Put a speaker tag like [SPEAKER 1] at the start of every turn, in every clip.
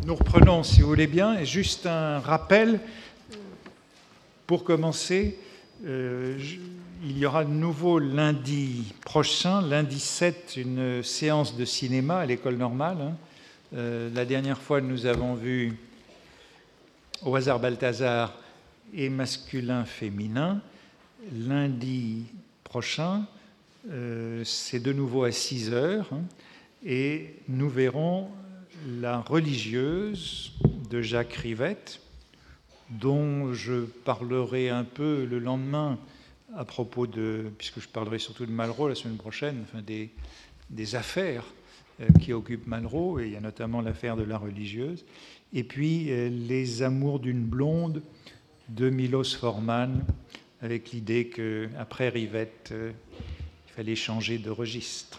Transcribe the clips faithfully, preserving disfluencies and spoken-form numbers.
[SPEAKER 1] nous reprenons, si vous voulez bien, et juste un rappel. Pour commencer, euh, je, il y aura de nouveau lundi prochain, lundi sept, une séance de cinéma à l'École normale. Hein. Euh, la dernière fois, nous avons vu Au hasard Balthazar et Masculin-Féminin. Lundi prochain, euh, c'est de nouveau à six heures, hein, et nous verrons La religieuse de Jacques Rivette, dont je parlerai un peu le lendemain à propos de, puisque je parlerai surtout de Malraux la semaine prochaine, enfin des, des affaires euh, qui occupent Malraux, et il y a notamment l'affaire de La religieuse, et puis euh, Les amours d'une blonde de Milos Forman, avec l'idée qu'après Rivette, euh, il fallait changer de registre.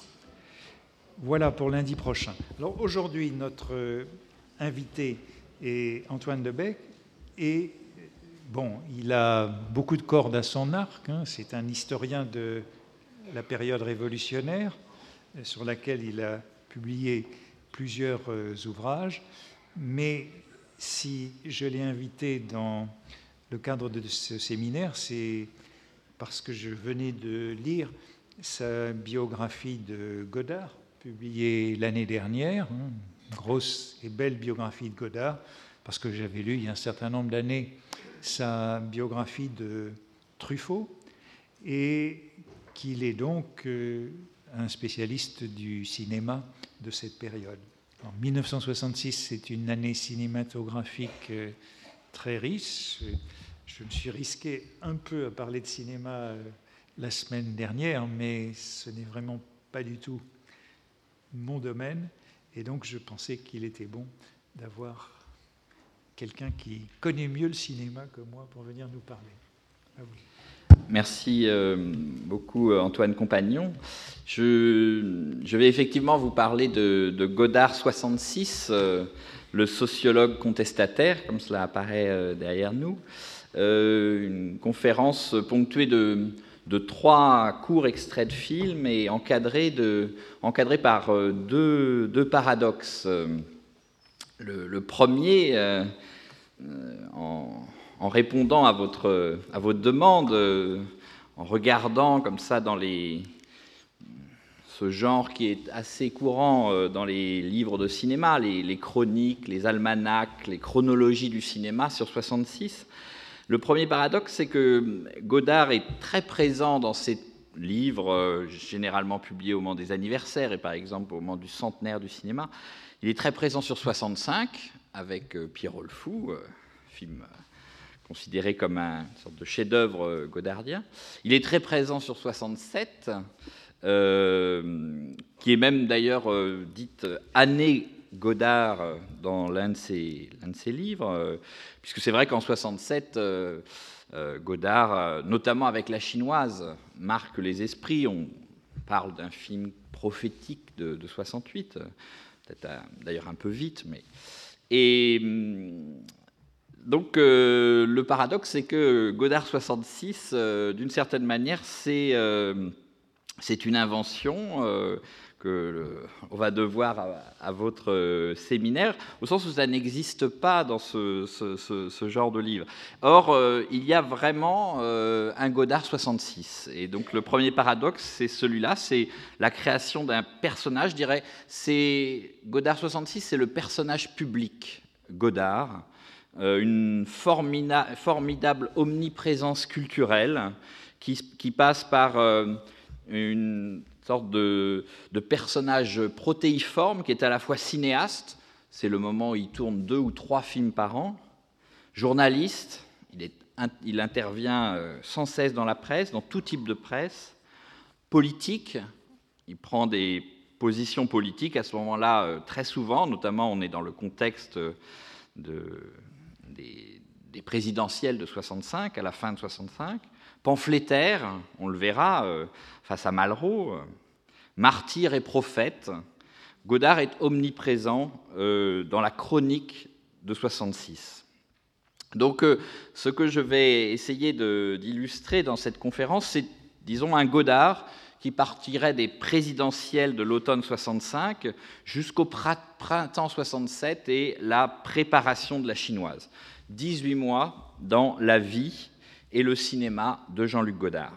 [SPEAKER 1] Voilà pour lundi prochain. Alors aujourd'hui, notre euh, invité est Antoine Debec, et bon, il a beaucoup de cordes à son arc. Hein. C'est un historien de la période révolutionnaire, sur laquelle il a publié plusieurs euh, ouvrages. Mais si je l'ai invité dans le cadre de ce séminaire, c'est parce que je venais de lire sa biographie de Godard, publiée l'année dernière, hein, une grosse et belle biographie de Godard, parce que j'avais lu il y a un certain nombre d'années sa biographie de Truffaut, et qu'il est donc euh, un spécialiste du cinéma de cette période. En mille neuf cent soixante-six, c'est une année cinématographique euh, très riche. Je me suis risqué un peu à parler de cinéma euh, la semaine dernière, mais ce n'est vraiment pas du tout mon domaine, et donc je pensais qu'il était bon d'avoir quelqu'un qui connaît mieux le cinéma que moi pour venir nous parler. À vous.
[SPEAKER 2] Merci euh, beaucoup Antoine Compagnon. Je, je vais effectivement vous parler de, de Godard soixante-six, euh, le sociologue contestataire, comme cela apparaît euh, derrière nous. Euh, une conférence ponctuée de, de trois courts extraits de films et encadrée, de, encadrée par euh, deux, deux paradoxes. Le, le premier, euh, en, en répondant à votre, à votre demande, euh, en regardant comme ça dans les, ce genre qui est assez courant euh, dans les livres de cinéma, les, les chroniques, les almanachs, les chronologies du cinéma sur soixante-six. Le premier paradoxe, c'est que Godard est très présent dans ces livres, euh, généralement publiés au moment des anniversaires et par exemple au moment du centenaire du cinéma. Il est très présent sur soixante-cinq, avec euh, Pierrot le Fou, euh, film euh, considéré comme un, une sorte de chef-d'œuvre euh, godardien. Il est très présent sur soixante-sept, euh, qui est même d'ailleurs euh, dite année Godard dans l'un de ses, l'un de ses livres, euh, puisque c'est vrai qu'en soixante-sept, euh, euh, Godard, euh, notamment avec La Chinoise, marque les esprits. On parle d'un film prophétique de, de soixante-huit, peut-être d'ailleurs un peu vite, mais... Et donc, euh, le paradoxe, c'est que Godard soixante-six, euh, d'une certaine manière, c'est, euh, c'est une invention euh, que le, on va devoir à, à votre euh, séminaire, au sens où ça n'existe pas dans ce, ce, ce, ce genre de livre. Or, euh, il y a vraiment euh, un Godard soixante-six. Et donc, le premier paradoxe, c'est celui-là, c'est la création d'un personnage, je dirais, c'est Godard soixante-six, c'est le personnage public Godard, euh, une formina, formidable omniprésence culturelle qui, qui passe par euh, une sorte de, de personnage protéiforme qui est à la fois cinéaste, c'est le moment où il tourne deux ou trois films par an, journaliste, il, est, il intervient sans cesse dans la presse, dans tout type de presse, politique, il prend des positions politiques à ce moment-là très souvent, notamment on est dans le contexte de, des, des présidentielles de soixante-cinq, à la fin de soixante-cinq, pamphlétaire, on le verra, euh, face à Malraux, euh, martyr et prophète, Godard est omniprésent euh, dans la chronique de soixante-six. Donc, euh, ce que je vais essayer de, d'illustrer dans cette conférence, c'est, disons, un Godard qui partirait des présidentielles de l'automne soixante-cinq jusqu'au printemps soixante-sept et la préparation de la chinoise. dix-huit mois dans la vie et le cinéma de Jean-Luc Godard.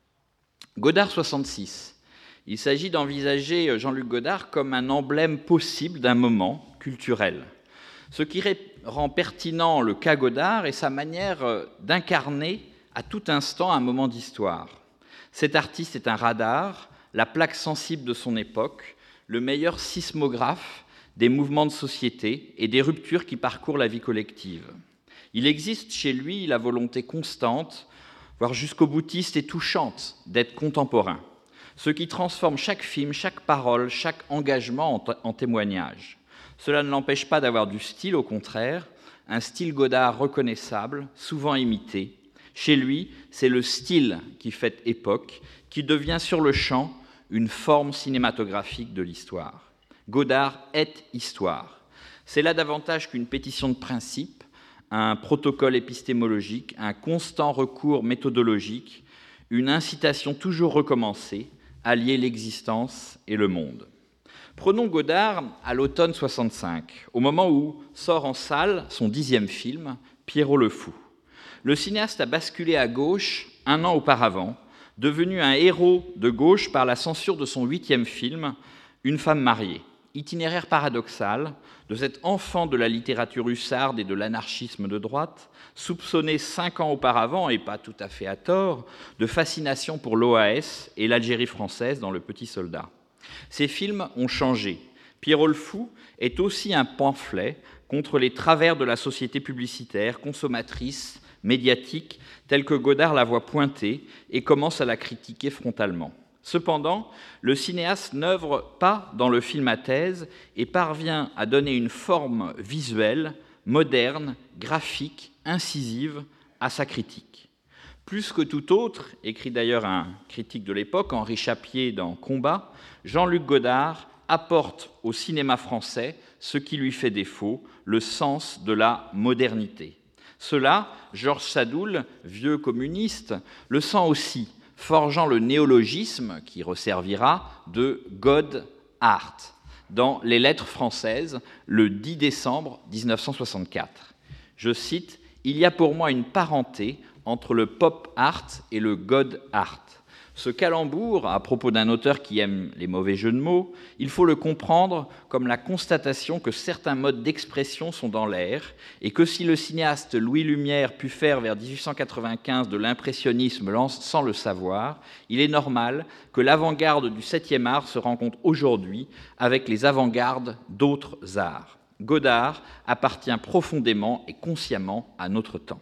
[SPEAKER 2] Godard soixante-six. Il s'agit d'envisager Jean-Luc Godard comme un emblème possible d'un moment culturel. Ce qui rend pertinent le cas Godard est sa manière d'incarner à tout instant un moment d'histoire. Cet artiste est un radar, la plaque sensible de son époque, le meilleur sismographe des mouvements de société et des ruptures qui parcourent la vie collective. Il existe chez lui la volonté constante, voire jusqu'au boutiste et touchante, d'être contemporain, ce qui transforme chaque film, chaque parole, chaque engagement en, t- en témoignage. Cela ne l'empêche pas d'avoir du style, au contraire, un style Godard reconnaissable, souvent imité. Chez lui, c'est le style qui fait époque, qui devient sur le champ une forme cinématographique de l'histoire. Godard est histoire. C'est là davantage qu'une pétition de principe, un protocole épistémologique, un constant recours méthodologique, une incitation toujours recommencée à lier l'existence et le monde. Prenons Godard à l'automne soixante-cinq, au moment où sort en salle son dixième film, Pierrot le Fou. Le cinéaste a basculé à gauche un an auparavant, devenu un héros de gauche par la censure de son huitième film, Une femme mariée. Itinéraire paradoxal de cet enfant de la littérature hussarde et de l'anarchisme de droite, soupçonné cinq ans auparavant, et pas tout à fait à tort, de fascination pour l'O A S et l'Algérie française dans Le Petit Soldat. Ces films ont changé. Pierrot le Fou est aussi un pamphlet contre les travers de la société publicitaire, consommatrice, médiatique, telle que Godard la voit pointer et commence à la critiquer frontalement. Cependant, le cinéaste n'œuvre pas dans le film à thèse et parvient à donner une forme visuelle, moderne, graphique, incisive à sa critique. Plus que tout autre, écrit d'ailleurs un critique de l'époque, Henri Chapier dans Combat, Jean-Luc Godard apporte au cinéma français ce qui lui fait défaut, le sens de la modernité. Cela, Georges Sadoul, vieux communiste, le sent aussi, forgeant le néologisme, qui resservira, de God Art, dans Les Lettres françaises, le dix décembre mille neuf cent soixante-quatre. Je cite, « Il y a pour moi une parenté entre le pop art et le God art. Ce calembour, à propos d'un auteur qui aime les mauvais jeux de mots, il faut le comprendre comme la constatation que certains modes d'expression sont dans l'air et que si le cinéaste Louis Lumière put faire vers dix-huit cent quatre-vingt-quinze de l'impressionnisme sans le savoir, il est normal que l'avant-garde du septième art se rencontre aujourd'hui avec les avant-gardes d'autres arts. Godard appartient profondément et consciemment à notre temps.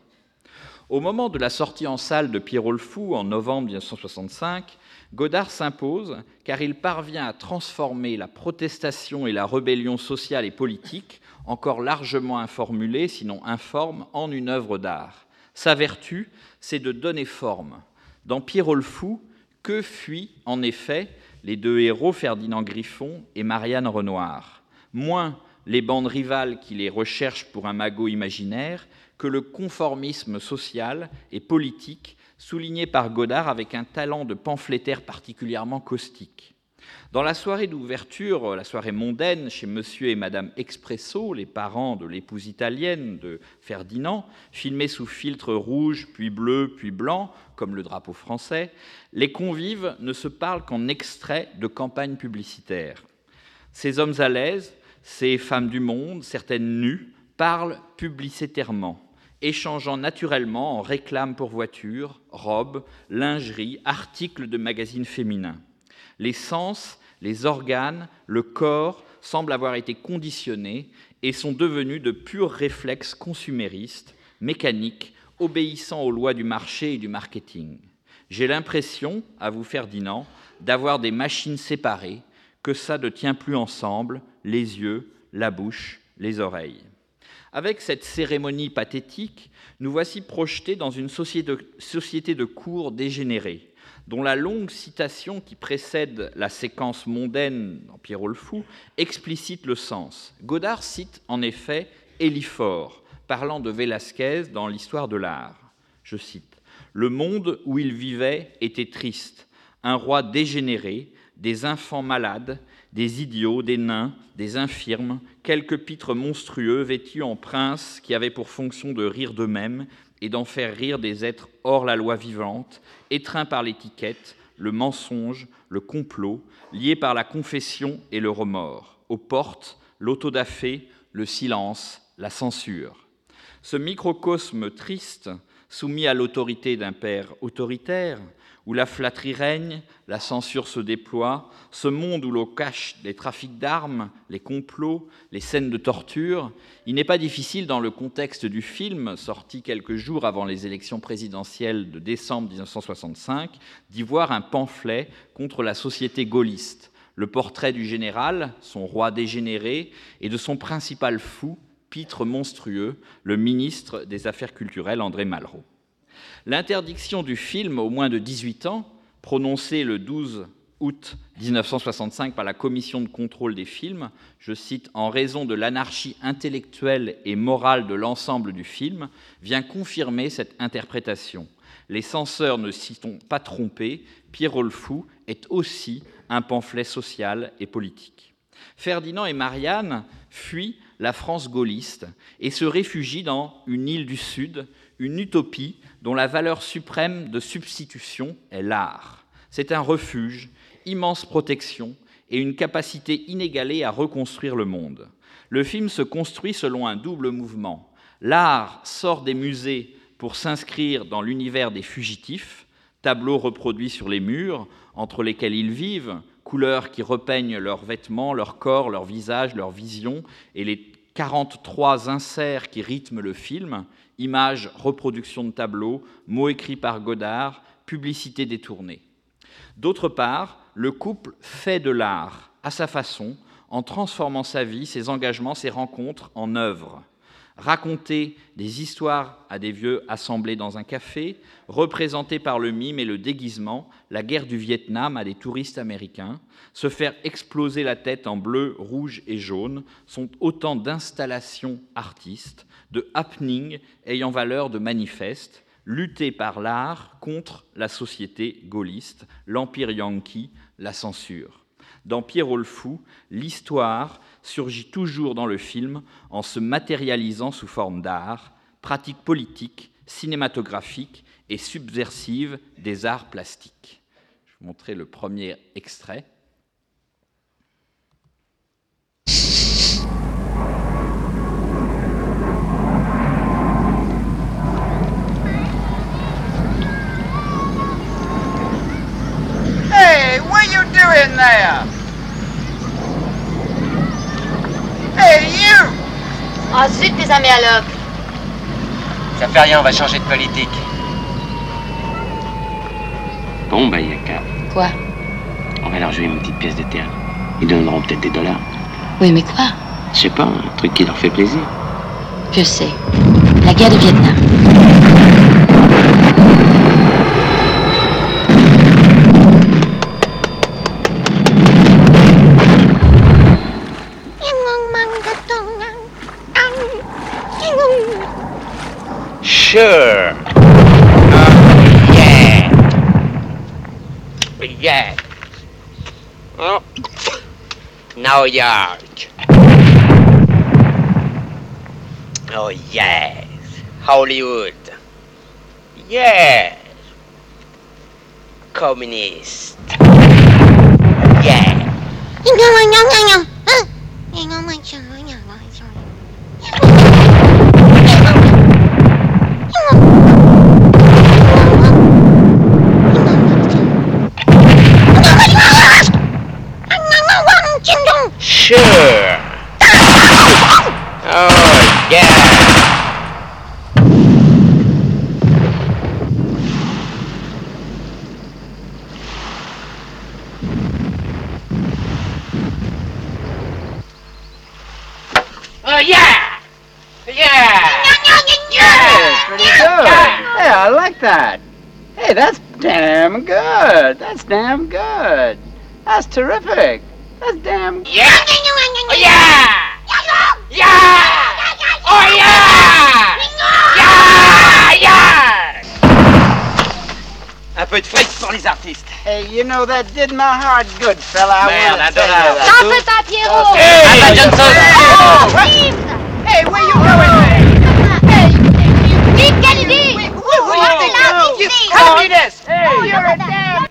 [SPEAKER 2] Au moment de la sortie en salle de Pierrot le Fou, en novembre mille neuf cent soixante-cinq, Godard s'impose car il parvient à transformer la protestation et la rébellion sociale et politique, encore largement informulée, sinon informe, en une œuvre d'art. Sa vertu, c'est de donner forme. Dans Pierrot le Fou, que fuient en effet les deux héros, Ferdinand Griffon et Marianne Renoir? Moins les bandes rivales qui les recherchent pour un magot imaginaire, que le conformisme social et politique souligné par Godard avec un talent de pamphlétaire particulièrement caustique. Dans la soirée d'ouverture, la soirée mondaine chez Monsieur et Madame Expresso, les parents de l'épouse italienne de Ferdinand, filmés sous filtre rouge, puis bleu, puis blanc, comme le drapeau français, les convives ne se parlent qu'en extraits de campagne publicitaire. Ces hommes à l'aise, ces femmes du monde, certaines nues, parlent publicitairement, échangeant naturellement en réclames pour voitures, robes, lingerie, articles de magazines féminins. Les sens, les organes, le corps semblent avoir été conditionnés et sont devenus de purs réflexes consuméristes, mécaniques, obéissant aux lois du marché et du marketing. J'ai l'impression, avoue Ferdinand, d'avoir des machines séparées, que ça ne tient plus ensemble, les yeux, la bouche, les oreilles. Avec cette cérémonie pathétique, nous voici projetés dans une société de cours dégénérée, dont la longue citation qui précède la séquence mondaine dans Pierrot le Fou explicite le sens. Godard cite en effet Éliphore, parlant de Velázquez dans l'Histoire de l'art. Je cite « Le monde où il vivait était triste, un roi dégénéré, des enfants malades, des idiots, des nains, des infirmes, quelques pitres monstrueux vêtus en princes qui avaient pour fonction de rire d'eux-mêmes et d'en faire rire des êtres hors la loi vivante, étreints par l'étiquette, le mensonge, le complot, liés par la confession et le remords, aux portes, l'autodafé, le silence, la censure. Ce microcosme triste, soumis à l'autorité d'un père autoritaire, où la flatterie règne, la censure se déploie, ce monde où l'on cache les trafics d'armes, les complots, les scènes de torture, il n'est pas difficile, dans le contexte du film, sorti quelques jours avant les élections présidentielles de décembre mille neuf cent soixante-cinq, d'y voir un pamphlet contre la société gaulliste, le portrait du général, son roi dégénéré, et de son principal fou, pitre monstrueux, le ministre des Affaires culturelles, André Malraux. L'interdiction du film aux moins de dix-huit ans, prononcée le douze août mille neuf cent soixante-cinq par la Commission de contrôle des films, je cite, « en raison de l'anarchie intellectuelle et morale de l'ensemble du film », vient confirmer cette interprétation. Les censeurs ne s'y sont pas trompés, Pierrot le Fou est aussi un pamphlet social et politique. Ferdinand et Marianne fuient la France gaulliste et se réfugient dans une île du Sud, une utopie dont la valeur suprême de substitution est l'art. C'est un refuge, immense protection et une capacité inégalée à reconstruire le monde. Le film se construit selon un double mouvement. L'art sort des musées pour s'inscrire dans l'univers des fugitifs, tableaux reproduits sur les murs, entre lesquels ils vivent, couleurs qui repeignent leurs vêtements, leur corps, leur visage, leur vision, et les quarante-trois inserts qui rythment le film, images, reproductions de tableaux, mots écrits par Godard, publicité détournée. D'autre part, le couple fait de l'art à sa façon, en transformant sa vie, ses engagements, ses rencontres en œuvres. Raconter des histoires à des vieux assemblés dans un café, représenter par le mime et le déguisement la guerre du Vietnam à des touristes américains, se faire exploser la tête en bleu, rouge et jaune, sont autant d'installations artistes, de happenings ayant valeur de manifeste, lutter par l'art contre la société gaulliste, l'empire yankee, la censure. Dans Pierrot le Fou, l'histoire surgit toujours dans le film en se matérialisant sous forme d'art, pratique politique, cinématographique et subversive des arts plastiques. Je vais vous montrer le premier extrait.
[SPEAKER 3] Hey, what you doing there? Hey, you!
[SPEAKER 4] Ah zut, les améalogues!
[SPEAKER 5] Ça fait rien, on va changer de politique. Bon, bah, y a qu'à.
[SPEAKER 4] Quoi?
[SPEAKER 5] On va leur jouer une petite pièce de théâtre. Ils donneront peut-être des dollars.
[SPEAKER 4] Oui, mais quoi?
[SPEAKER 5] Je sais pas, un truc qui leur fait plaisir.
[SPEAKER 4] Je sais. La guerre du Vietnam.
[SPEAKER 5] Sure. Oh, yeah. Yeah. Oh. New York. Oh, yes. Hollywood. Yes. Communist. Yeah. Sure. Oh, yeah. Oh, yeah. Yeah. Yeah, pretty good. Yeah, I like that. Hey, that's damn good. That's damn good. That's terrific. That's damn... Yeah! Oh, yeah! Yeah! Oh, yeah! Yeah! Yeah! Un peu de fric pour
[SPEAKER 3] les artistes. Hey, you know, that did my heart good, fella.
[SPEAKER 2] Merde, adorable.
[SPEAKER 4] T'en fais pas, Pierrot.
[SPEAKER 3] Hey,
[SPEAKER 2] Ava Johnson.
[SPEAKER 3] Hey, hey, where you going?
[SPEAKER 4] Hey, vite, quelle idée.
[SPEAKER 3] You communist! Hey, you're a damn...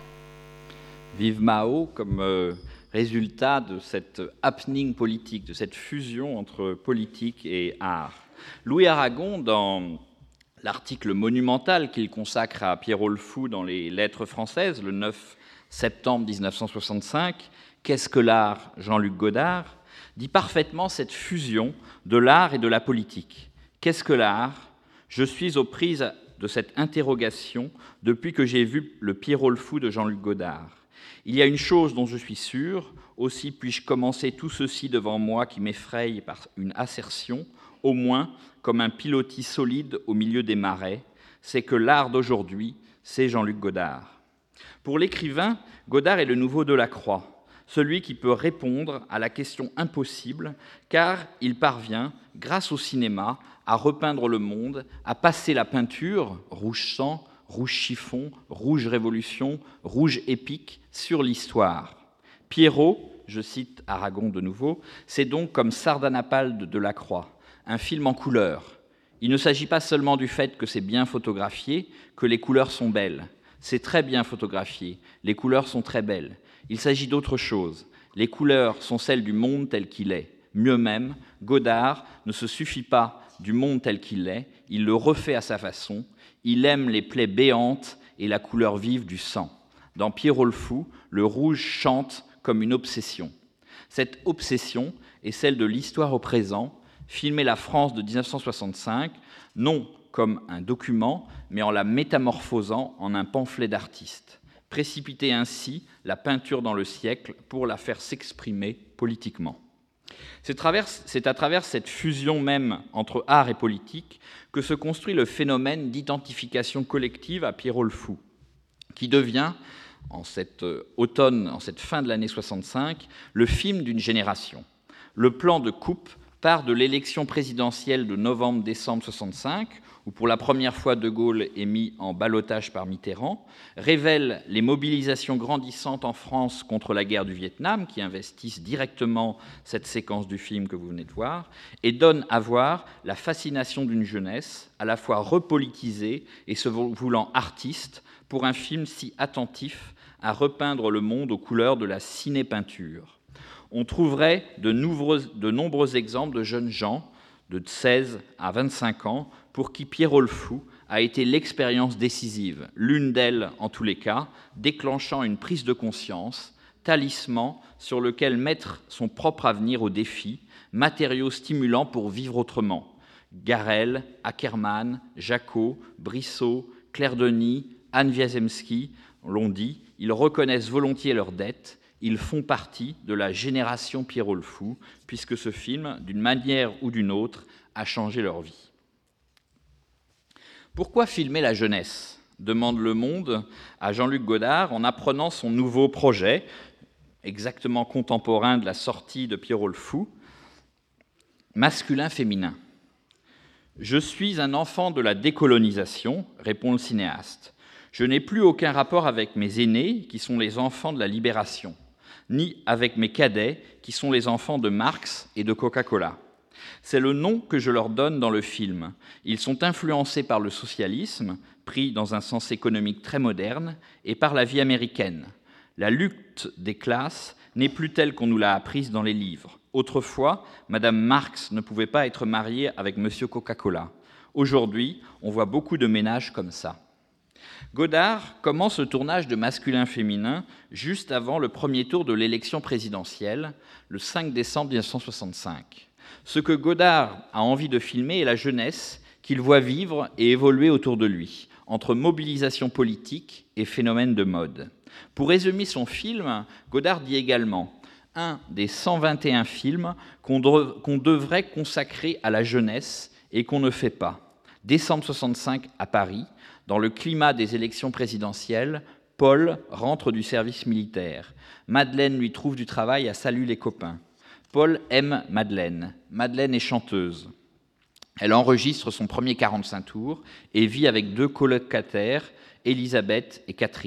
[SPEAKER 2] Vive Mao comme euh, résultat de cette happening politique, de cette fusion entre politique et art. Louis Aragon, dans l'article monumental qu'il consacre à Pierrot le Fou dans les Lettres françaises, le neuf septembre dix-neuf cent soixante-cinq, « Qu'est-ce que l'art ?» Jean-Luc Godard, dit parfaitement cette fusion de l'art et de la politique. Qu'est-ce que l'art ? Je suis aux prises de cette interrogation depuis que j'ai vu le Pierrot le Fou de Jean-Luc Godard. Il y a une chose dont je suis sûr, aussi puis-je commencer tout ceci devant moi qui m'effraie par une assertion, au moins comme un pilotis solide au milieu des marais, c'est que l'art d'aujourd'hui, c'est Jean-Luc Godard. Pour l'écrivain, Godard est le nouveau Delacroix, celui qui peut répondre à la question impossible, car il parvient, grâce au cinéma, à repeindre le monde, à passer la peinture, rouge sang, rouge chiffon, rouge révolution, rouge épique, sur l'histoire. Pierrot, je cite Aragon de nouveau, c'est donc comme Sardanapale de Delacroix, un film en couleur. Il ne s'agit pas seulement du fait que c'est bien photographié, que les couleurs sont belles. C'est très bien photographié, les couleurs sont très belles. Il s'agit d'autre chose. Les couleurs sont celles du monde tel qu'il est. Mieux même, Godard ne se suffit pas du monde tel qu'il est, il le refait à sa façon. Il aime les plaies béantes et la couleur vive du sang. Dans Pierrot le Fou, le rouge chante comme une obsession. Cette obsession est celle de l'histoire au présent, filmer la France de dix-neuf cent soixante-cinq, non comme un document, mais en la métamorphosant en un pamphlet d'artiste. Précipiter ainsi la peinture dans le siècle pour la faire s'exprimer politiquement. C'est à travers cette fusion même entre art et politique que se construit le phénomène d'identification collective à Pierrot le Fou, qui devient, en cet automne, en cette fin de l'année soixante-cinq, le film d'une génération. Le plan de coupe part de l'élection présidentielle de novembre-décembre soixante-cinq, où pour la première fois De Gaulle est mis en ballottage par Mitterrand, révèle les mobilisations grandissantes en France contre la guerre du Vietnam, qui investissent directement cette séquence du film que vous venez de voir, et donne à voir la fascination d'une jeunesse, à la fois repolitisée et se voulant artiste, pour un film si attentif à repeindre le monde aux couleurs de la ciné-peinture. On trouverait de nombreux, de nombreux exemples de jeunes gens de seize à vingt-cinq ans pour qui Pierrot le Fou a été l'expérience décisive, l'une d'elles en tous les cas, déclenchant une prise de conscience, talisman sur lequel mettre son propre avenir au défi, matériau stimulant pour vivre autrement. Garel, Ackermann, Jacot, Brissot, Claire Denis, Anne Wiazemski l'ont dit, ils reconnaissent volontiers leurs dettes. Ils font partie de la génération Pierrot le Fou, puisque ce film, d'une manière ou d'une autre, a changé leur vie. Pourquoi filmer la jeunesse ? Demande Le Monde à Jean-Luc Godard en apprenant son nouveau projet, exactement contemporain de la sortie de Pierrot le Fou, masculin-féminin. « Je suis un enfant de la décolonisation », répond le cinéaste. « Je n'ai plus aucun rapport avec mes aînés, qui sont les enfants de la libération, ni avec mes cadets, qui sont les enfants de Marx et de Coca-Cola. C'est le nom que je leur donne dans le film. Ils sont influencés par le socialisme, pris dans un sens économique très moderne, et par la vie américaine. La lutte des classes n'est plus telle qu'on nous l'a apprise dans les livres. Autrefois, Madame Marx ne pouvait pas être mariée avec Monsieur Coca-Cola. Aujourd'hui, on voit beaucoup de ménages comme ça. » Godard commence le tournage de Masculin-Féminin juste avant le premier tour de l'élection présidentielle, le cinq décembre dix-neuf cent soixante-cinq. Ce que Godard a envie de filmer est la jeunesse qu'il voit vivre et évoluer autour de lui, entre mobilisation politique et phénomène de mode. Pour résumer son film, Godard dit également « un des cent vingt et un films qu'on dev- qu'on devrait consacrer à la jeunesse et qu'on ne fait pas. Décembre soixante-cinq à Paris, dans le climat des élections présidentielles, Paul rentre du service militaire. Madeleine lui trouve du travail à Salut les copains. Paul aime Madeleine. Madeleine est chanteuse. Elle enregistre son premier quarante-cinq tours et vit avec deux colocataires, Élisabeth et Catherine.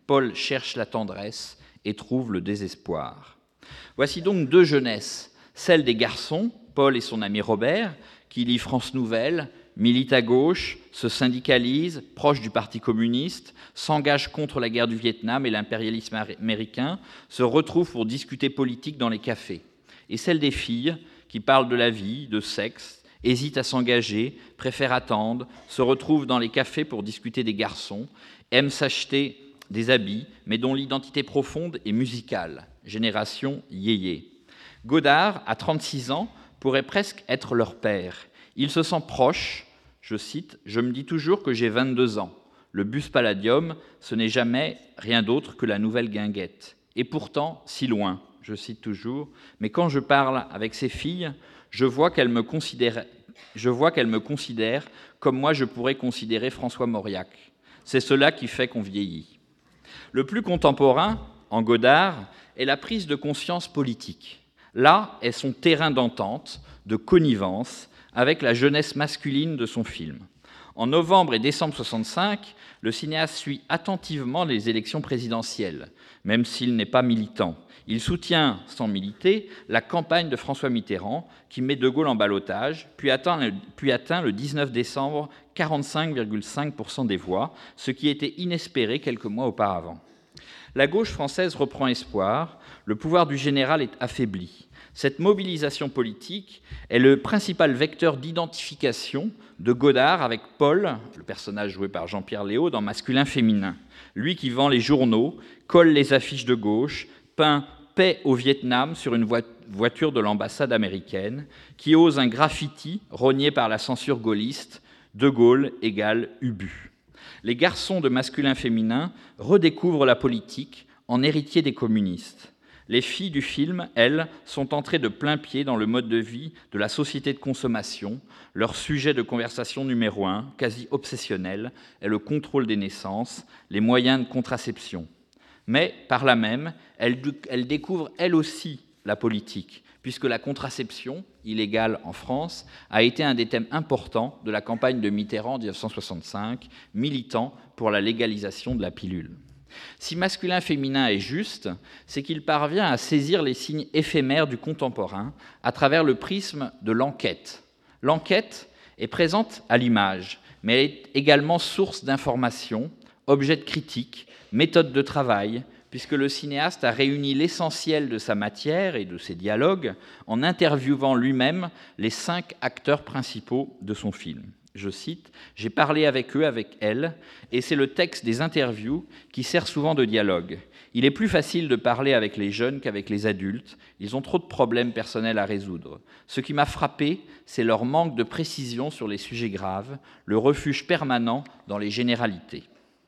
[SPEAKER 2] Paul cherche la tendresse et trouve le désespoir. Voici donc deux jeunesses, celle des garçons, Paul et son ami Robert, qui lit France Nouvelle, milite à gauche, se syndicalise, proche du Parti communiste, s'engage contre la guerre du Vietnam et l'impérialisme américain, se retrouve pour discuter politique dans les cafés. Et celle des filles, qui parlent de la vie, de sexe, hésitent à s'engager, préfèrent attendre, se retrouvent dans les cafés pour discuter des garçons, aiment s'acheter des habits, mais dont l'identité profonde est musicale. Génération yéyé. Godard, à trente-six ans, pourrait presque être leur père. Il se sent proche, je cite, « Je me dis toujours que j'ai vingt-deux ans. Le bus Palladium, ce n'est jamais rien d'autre que la nouvelle guinguette. Et pourtant, si loin, je cite toujours, mais quand je parle avec ces filles, je vois qu'elles me considèrent, je vois qu'elles me considèrent comme moi je pourrais considérer François Mauriac. C'est cela qui fait qu'on vieillit. » Le plus contemporain, en Godard, est la prise de conscience politique. Là est son terrain d'entente, de connivence, avec la jeunesse masculine de son film. En novembre et décembre soixante-cinq, le cinéaste suit attentivement les élections présidentielles, même s'il n'est pas militant. Il soutient, sans militer, la campagne de François Mitterrand, qui met De Gaulle en ballottage, puis atteint le, puis atteint le dix-neuf décembre quarante-cinq virgule cinq pour cent des voix, ce qui était inespéré quelques mois auparavant. La gauche française reprend espoir, le pouvoir du général est affaibli. Cette mobilisation politique est le principal vecteur d'identification de Godard avec Paul, le personnage joué par Jean-Pierre Léaud, dans Masculin-Féminin. Lui qui vend les journaux, colle les affiches de gauche, peint « Paix au Vietnam » sur une voiture de l'ambassade américaine, qui ose un graffiti rogné par la censure gaulliste, « De Gaulle égale Ubu ». Les garçons de Masculin-Féminin redécouvrent la politique en héritiers des communistes. Les filles du film, elles, sont entrées de plein pied dans le mode de vie de la société de consommation. Leur sujet de conversation numéro un, quasi obsessionnel, est le contrôle des naissances, les moyens de contraception. Mais, par là même, elles, elles découvrent elles aussi la politique, puisque la contraception, illégale en France, a été un des thèmes importants de la campagne de Mitterrand en mille neuf cent soixante-cinq, militant pour la légalisation de la pilule. Si masculin-féminin est juste, c'est qu'il parvient à saisir les signes éphémères du contemporain à travers le prisme de l'enquête. L'enquête est présente à l'image, mais elle est également source d'informations, objet de critique, méthode de travail, puisque le cinéaste a réuni l'essentiel de sa matière et de ses dialogues en interviewant lui-même les cinq acteurs principaux de son film. Je cite, « J'ai parlé avec eux, avec elles, et c'est le texte des interviews qui sert souvent de dialogue. Il est plus facile de parler avec les jeunes qu'avec les adultes. Ils ont trop de problèmes personnels à résoudre. Ce qui m'a frappé, c'est leur manque de précision sur les sujets graves, le refuge permanent dans les généralités.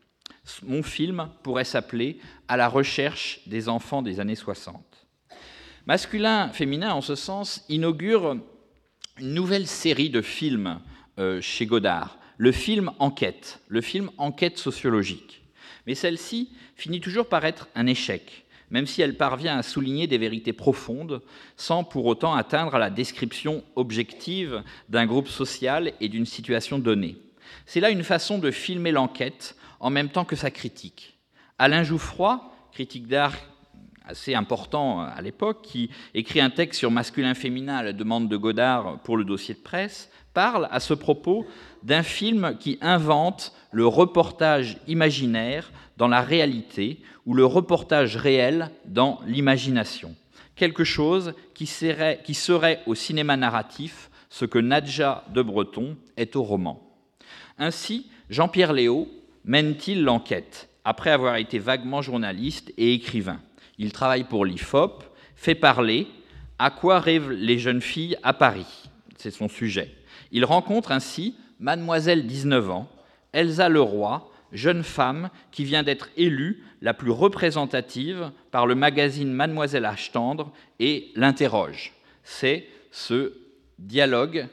[SPEAKER 2] Mon film pourrait s'appeler « À la recherche des enfants des années soixante ». Masculin-féminin, en ce sens, inaugure une nouvelle série de films Euh, chez Godard, le film enquête, le film enquête sociologique. Mais celle-ci finit toujours par être un échec, même si elle parvient à souligner des vérités profondes, sans pour autant atteindre à la description objective d'un groupe social et d'une situation donnée. C'est là une façon de filmer l'enquête en même temps que sa critique. Alain Jouffroy, critique d'art assez important à l'époque, qui écrit un texte sur masculin-féminin à la demande de Godard pour le dossier de presse, parle à ce propos d'un film qui invente le reportage imaginaire dans la réalité ou le reportage réel dans l'imagination. Quelque chose qui serait, qui serait au cinéma narratif ce que Nadja de Breton est au roman. Ainsi, Jean-Pierre Léaud mène-t-il l'enquête, après avoir été vaguement journaliste et écrivain. Il travaille pour l'I F O P, fait parler « À quoi rêvent les jeunes filles à Paris ?» C'est son sujet. Il rencontre ainsi Mademoiselle, dix-neuf ans, Elsa Leroy, jeune femme qui vient d'être élue la plus représentative par le magazine Mademoiselle Âge tendre et l'interroge. C'est ce dialogue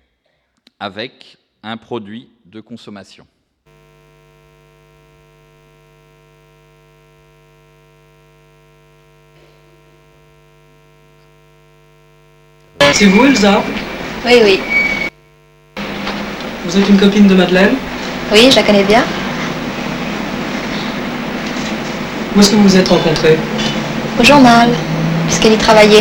[SPEAKER 2] avec un produit de consommation.
[SPEAKER 6] C'est vous, Elsa?
[SPEAKER 7] Oui, oui.
[SPEAKER 6] Vous êtes une copine de Madeleine?
[SPEAKER 7] Oui, je la connais bien.
[SPEAKER 6] Où est-ce que vous vous êtes rencontrés?
[SPEAKER 7] Au journal, puisqu'elle y travaillait.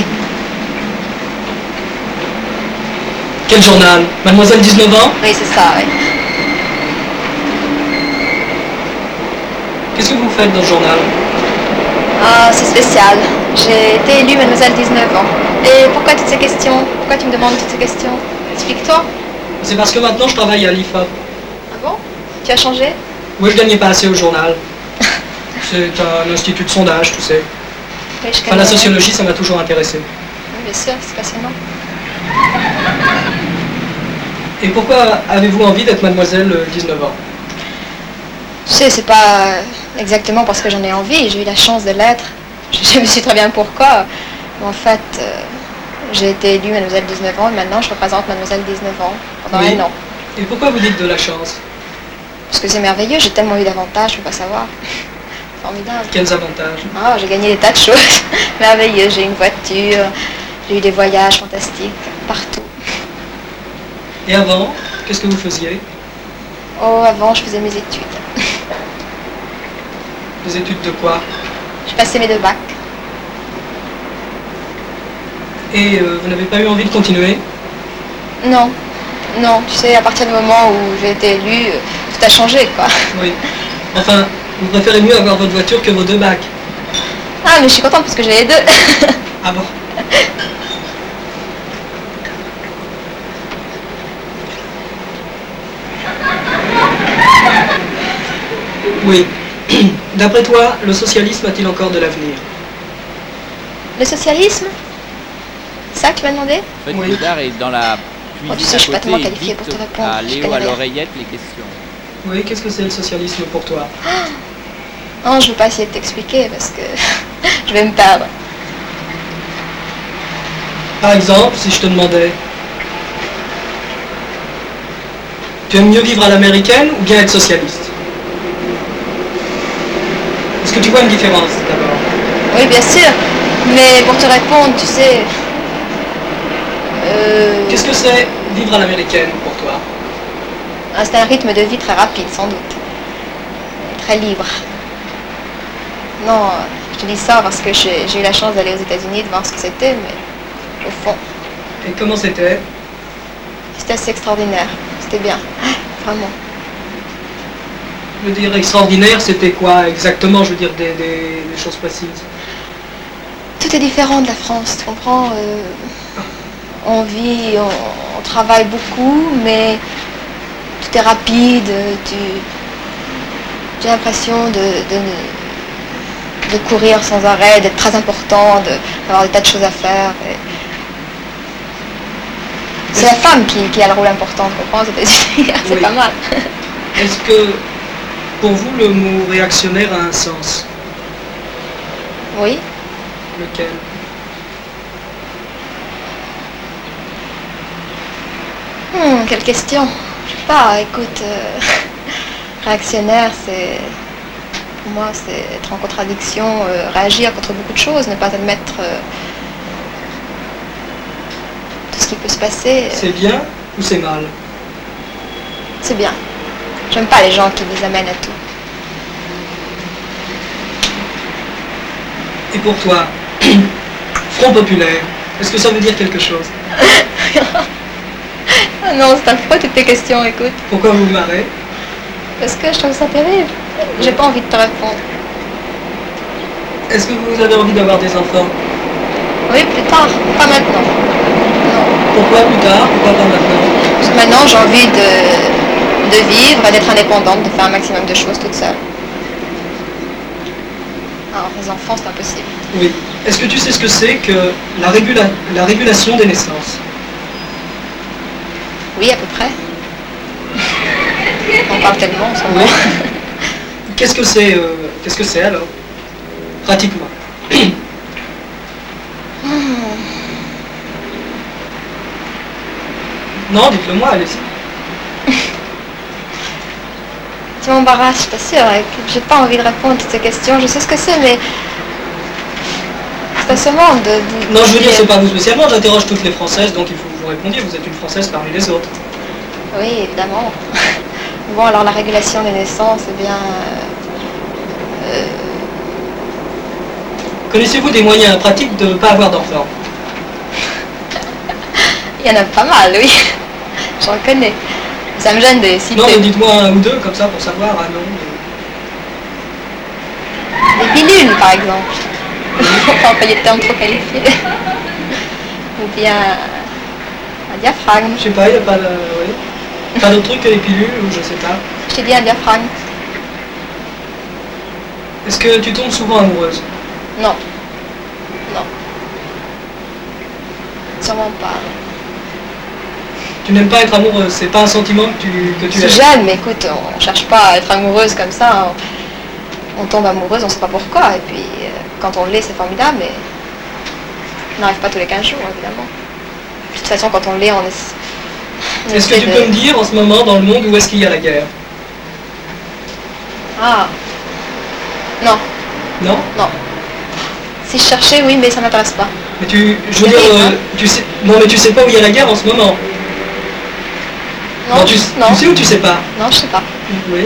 [SPEAKER 6] Quel journal? Mademoiselle dix-neuf ans?
[SPEAKER 7] Oui, c'est ça, oui.
[SPEAKER 6] Qu'est-ce que vous faites dans ce journal?
[SPEAKER 7] Ah, c'est spécial. J'ai été élue Mademoiselle dix-neuf ans. Et pourquoi toutes ces questions? Pourquoi tu me demandes toutes ces questions? Explique-toi.
[SPEAKER 6] C'est parce que maintenant je travaille à l'I F A.
[SPEAKER 7] Ah bon? Tu as changé?
[SPEAKER 6] Oui, je gagnais pas assez au journal. C'est un institut de sondage, tu sais.
[SPEAKER 7] Oui, je
[SPEAKER 6] Enfin,
[SPEAKER 7] connais.
[SPEAKER 6] la sociologie, ça m'a toujours intéressé.
[SPEAKER 7] Oui, bien sûr, c'est passionnant.
[SPEAKER 6] Et pourquoi avez-vous envie d'être mademoiselle dix-neuf ans?
[SPEAKER 7] Tu sais, c'est pas exactement parce que j'en ai envie. J'ai eu la chance de l'être. Je me sais très bien pourquoi. Mais en fait, euh, j'ai été élue Mademoiselle dix-neuf ans et maintenant je représente Mademoiselle dix-neuf ans pendant
[SPEAKER 6] Oui.
[SPEAKER 7] un an.
[SPEAKER 6] Et pourquoi vous dites de la chance?
[SPEAKER 7] Parce que c'est merveilleux, j'ai tellement eu d'avantages, je peux pas savoir. Formidable.
[SPEAKER 6] Quels avantages?
[SPEAKER 7] Ah, j'ai gagné des tas de choses. Merveilleux, j'ai une voiture, j'ai eu des voyages fantastiques, partout.
[SPEAKER 6] Et avant, qu'est-ce que vous faisiez?
[SPEAKER 7] Oh, avant, je faisais mes études.
[SPEAKER 6] Des études de quoi?
[SPEAKER 7] J'ai passé mes deux bacs.
[SPEAKER 6] Et euh, vous n'avez pas eu envie de continuer?
[SPEAKER 7] Non, non, tu sais, à partir du moment où j'ai été élue, euh, tout a changé, quoi.
[SPEAKER 6] Oui. Enfin, vous préférez mieux avoir votre voiture que vos deux bacs?
[SPEAKER 7] Ah, mais je suis contente parce que j'ai les deux.
[SPEAKER 6] Ah bon? Oui. D'après toi, le socialisme a-t-il encore de l'avenir?
[SPEAKER 7] Le socialisme? C'est ça que tu m'as demandé?
[SPEAKER 2] En fait,
[SPEAKER 6] Oui.
[SPEAKER 2] Godard est dans la
[SPEAKER 7] Oh, tu
[SPEAKER 2] cuisine
[SPEAKER 7] sais, je suis
[SPEAKER 2] à
[SPEAKER 7] pas tellement
[SPEAKER 2] côté et
[SPEAKER 7] qualifiée pour te
[SPEAKER 2] dicte
[SPEAKER 7] répondre,
[SPEAKER 2] à
[SPEAKER 7] je
[SPEAKER 2] Léo
[SPEAKER 7] connais
[SPEAKER 2] à
[SPEAKER 7] rien.
[SPEAKER 2] l'oreillette les questions.
[SPEAKER 6] Oui, qu'est-ce que c'est le socialisme pour toi?
[SPEAKER 7] Non, je ne veux pas essayer de t'expliquer parce que je vais me perdre.
[SPEAKER 6] Par exemple, si je te demandais, tu aimes mieux vivre à l'américaine ou bien être socialiste? Est-ce que tu vois une différence d'abord?
[SPEAKER 7] Oui, bien sûr. Mais pour te répondre, tu sais... Euh,
[SPEAKER 6] Qu'est-ce que c'est vivre à l'américaine pour toi?
[SPEAKER 7] ah, c'est un rythme de vie très rapide, sans doute. Très libre. Non, je te dis ça parce que j'ai j'ai eu la chance d'aller aux États-Unis, de voir ce que c'était, mais au fond,
[SPEAKER 6] Et comment c'était?
[SPEAKER 7] c'était assez extraordinaire. C'était bien. Vraiment.
[SPEAKER 6] Je veux dire, extraordinaire, c'était quoi exactement? Je veux dire, des, des- des choses précises.
[SPEAKER 7] Tout est différent de la France, tu comprends? Euh, on vit, on, on travaille beaucoup, mais tout est rapide. Tu, j'ai l'impression de, de, de courir sans arrêt, d'être très important, de- d'avoir des tas de choses à faire. et- C'est la femme qui, qui a le rôle important, tu comprends? aux États-Unis. C'est
[SPEAKER 6] Oui.
[SPEAKER 7] pas mal.
[SPEAKER 6] Est-ce que, pour vous, le mot réactionnaire a un sens?
[SPEAKER 7] Oui.
[SPEAKER 6] Lequel?
[SPEAKER 7] Hmm, quelle question. Je sais pas, écoute, euh, réactionnaire, c'est... Pour moi, c'est être en contradiction, euh, réagir contre beaucoup de choses, ne pas admettre euh, tout ce qui peut se passer.
[SPEAKER 6] C'est bien ou c'est mal?
[SPEAKER 7] C'est bien. J'aime pas les gens qui nous amènent à tout.
[SPEAKER 6] Et pour toi, Front populaire, est-ce que ça veut dire quelque chose?
[SPEAKER 7] Ah non, c'est affreux toutes tes questions, écoute.
[SPEAKER 6] Pourquoi vous vous marrez?
[SPEAKER 7] Parce que je trouve ça terrible. J'ai pas envie de te répondre.
[SPEAKER 6] Est-ce que vous avez envie d'avoir des enfants?
[SPEAKER 7] Oui, plus tard, pas maintenant. Non.
[SPEAKER 6] Pourquoi plus tard? Pourquoi pas maintenant?
[SPEAKER 7] Parce que maintenant, j'ai envie de, de vivre, d'être indépendante, de faire un maximum de choses toute seule. Alors, les enfants, c'est impossible.
[SPEAKER 6] Oui. Est-ce que tu sais ce que c'est que la, régula- la régulation des naissances?
[SPEAKER 7] Oui, à peu près. On parle tellement en ce moment.
[SPEAKER 6] Oui. Qu'est-ce que c'est euh, qu'est-ce que c'est alors? Pratiquement. Non, dites-le moi, allez-y.
[SPEAKER 7] Tu m'embarrasses, je t'assure. Écoute, j'ai pas envie de répondre à toutes ces questions. Je sais ce que c'est, mais... C'est assommant de, de...
[SPEAKER 6] Non, je veux dire, c'est pas vous spécialement, j'interroge toutes les Françaises, donc il faut que vous répondiez, vous êtes une Française parmi les autres.
[SPEAKER 7] Oui, évidemment. Bon, alors la régulation des naissances, eh bien... euh,
[SPEAKER 6] Connaissez-vous des moyens pratiques de ne pas avoir d'enfants?
[SPEAKER 7] Il y en a pas mal, oui. J'en connais. Ça me gêne de les citer.
[SPEAKER 6] Non, mais dites-moi un ou deux, comme ça, pour savoir. Ah non.
[SPEAKER 7] Des pilules, par exemple. Faut pas employer de termes trop qualifiés. Ou bien un diaphragme.
[SPEAKER 6] Je sais pas, il n'y a pas de... Oui. Pas d'autre truc que les pilules, ou je sais pas.
[SPEAKER 7] Je t'ai dit un diaphragme.
[SPEAKER 6] Est-ce que tu tombes souvent amoureuse?
[SPEAKER 7] Non. Non. Sûrement pas.
[SPEAKER 6] Tu n'aimes pas être amoureuse, c'est pas un sentiment que tu, que tu
[SPEAKER 7] C'est
[SPEAKER 6] aimes.
[SPEAKER 7] jeune, mais écoute, on cherche pas à être amoureuse comme ça. On, on tombe amoureuse, on sait pas pourquoi. Et puis, euh, quand on l'est, c'est formidable, mais on n'arrive pas tous les quinze jours, évidemment. De toute façon, quand on l'est, on est... on
[SPEAKER 6] Est-ce que
[SPEAKER 7] essaie
[SPEAKER 6] tu
[SPEAKER 7] de-
[SPEAKER 6] peux me dire, en ce moment, dans le monde, où est-ce qu'il y a la guerre?
[SPEAKER 7] Ah. Non,
[SPEAKER 6] Non?
[SPEAKER 7] non. Si je cherchais, oui, mais ça m'intéresse pas.
[SPEAKER 6] Mais tu... Je veux
[SPEAKER 7] C'est
[SPEAKER 6] dire,
[SPEAKER 7] terrible,
[SPEAKER 6] euh,
[SPEAKER 7] hein.
[SPEAKER 6] tu sais... Non, mais tu sais pas où il y a la guerre en ce moment.
[SPEAKER 7] Non,
[SPEAKER 6] tu,
[SPEAKER 7] non.
[SPEAKER 6] tu sais ou tu sais pas?
[SPEAKER 7] Non, je sais pas.
[SPEAKER 6] Oui.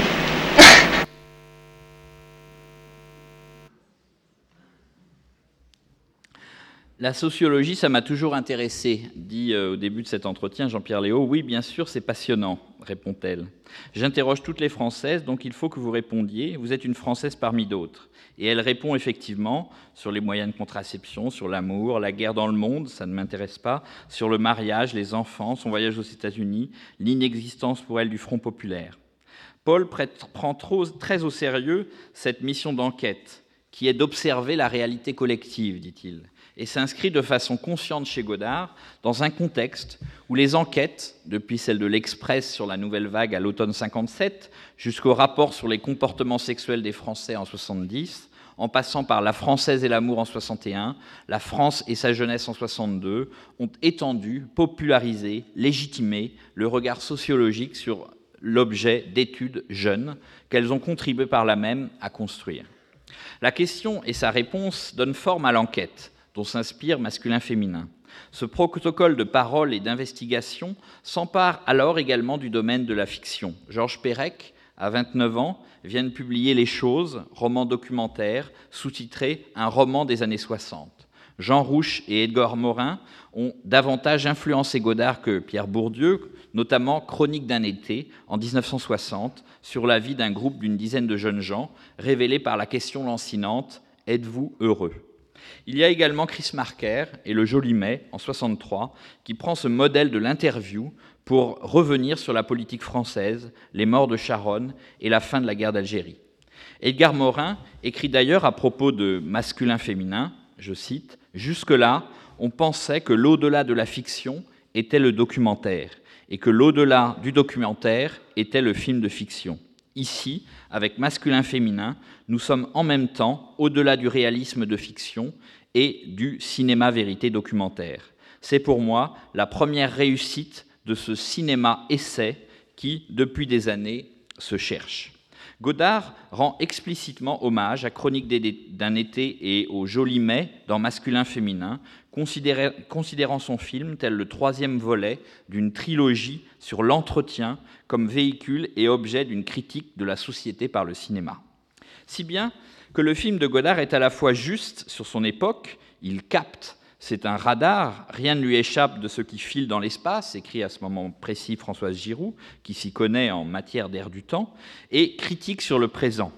[SPEAKER 2] La sociologie, ça m'a toujours intéressé, dit euh, au début de cet entretien Jean-Pierre Léaud. Oui, bien sûr, c'est passionnant, répond-elle. J'interroge toutes les Françaises, donc il faut que vous répondiez. Vous êtes une Française parmi d'autres. Et elle répond effectivement sur les moyens de contraception, sur l'amour, la guerre dans le monde, ça ne m'intéresse pas, sur le mariage, les enfants, son voyage aux États-Unis, l'inexistence pour elle du Front populaire. Paul prête, prend trop, très au sérieux cette mission d'enquête, qui est d'observer la réalité collective, dit-il, et s'inscrit de façon consciente chez Godard dans un contexte où les enquêtes, depuis celle de l'Express sur la nouvelle vague à l'automne cinquante-sept, jusqu'au rapport sur les comportements sexuels des Français en soixante-dix, en passant par La Française et l'amour en soixante et un, La France et sa jeunesse en soixante-deux, ont étendu, popularisé, légitimé le regard sociologique sur l'objet d'études jeunes qu'elles ont contribué par là même à construire. La question et sa réponse donnent forme à l'enquête, dont s'inspire Masculin-Féminin. Ce protocole de parole et d'investigation s'empare alors également du domaine de la fiction. Georges Perec, à vingt-neuf ans, vient de publier Les Choses, roman documentaire, sous-titré « Un roman des années soixante ». Jean Rouch et Edgar Morin ont davantage influencé Godard que Pierre Bourdieu, notamment Chronique d'un été, en dix-neuf cent soixante, sur la vie d'un groupe d'une dizaine de jeunes gens, révélé par la question lancinante « Êtes-vous heureux ?» Il y a également Chris Marker et Le Joli Mai, en soixante-trois, qui prend ce modèle de l'interview pour revenir sur la politique française, les morts de Charonne et la fin de la guerre d'Algérie. Edgar Morin écrit d'ailleurs à propos de Masculin-Féminin, je cite, « Jusque-là, on pensait que l'au-delà de la fiction était le documentaire et que l'au-delà du documentaire était le film de fiction. Ici, avec Masculin-Féminin, nous sommes en même temps au-delà du réalisme de fiction et du cinéma-vérité documentaire. C'est pour moi la première réussite de ce cinéma-essai qui, depuis des années, se cherche. » Godard rend explicitement hommage à Chronique d'un été et au Joli Mai dans Masculin-Féminin, considérant son film tel le troisième volet d'une trilogie sur l'entretien comme véhicule et objet d'une critique de la société par le cinéma. Si bien que le film de Godard est à la fois juste sur son époque, il capte, c'est un radar, rien ne lui échappe de ce qui file dans l'espace, écrit à ce moment précis Françoise Giroud, qui s'y connaît en matière d'air du temps, et critique sur le présent.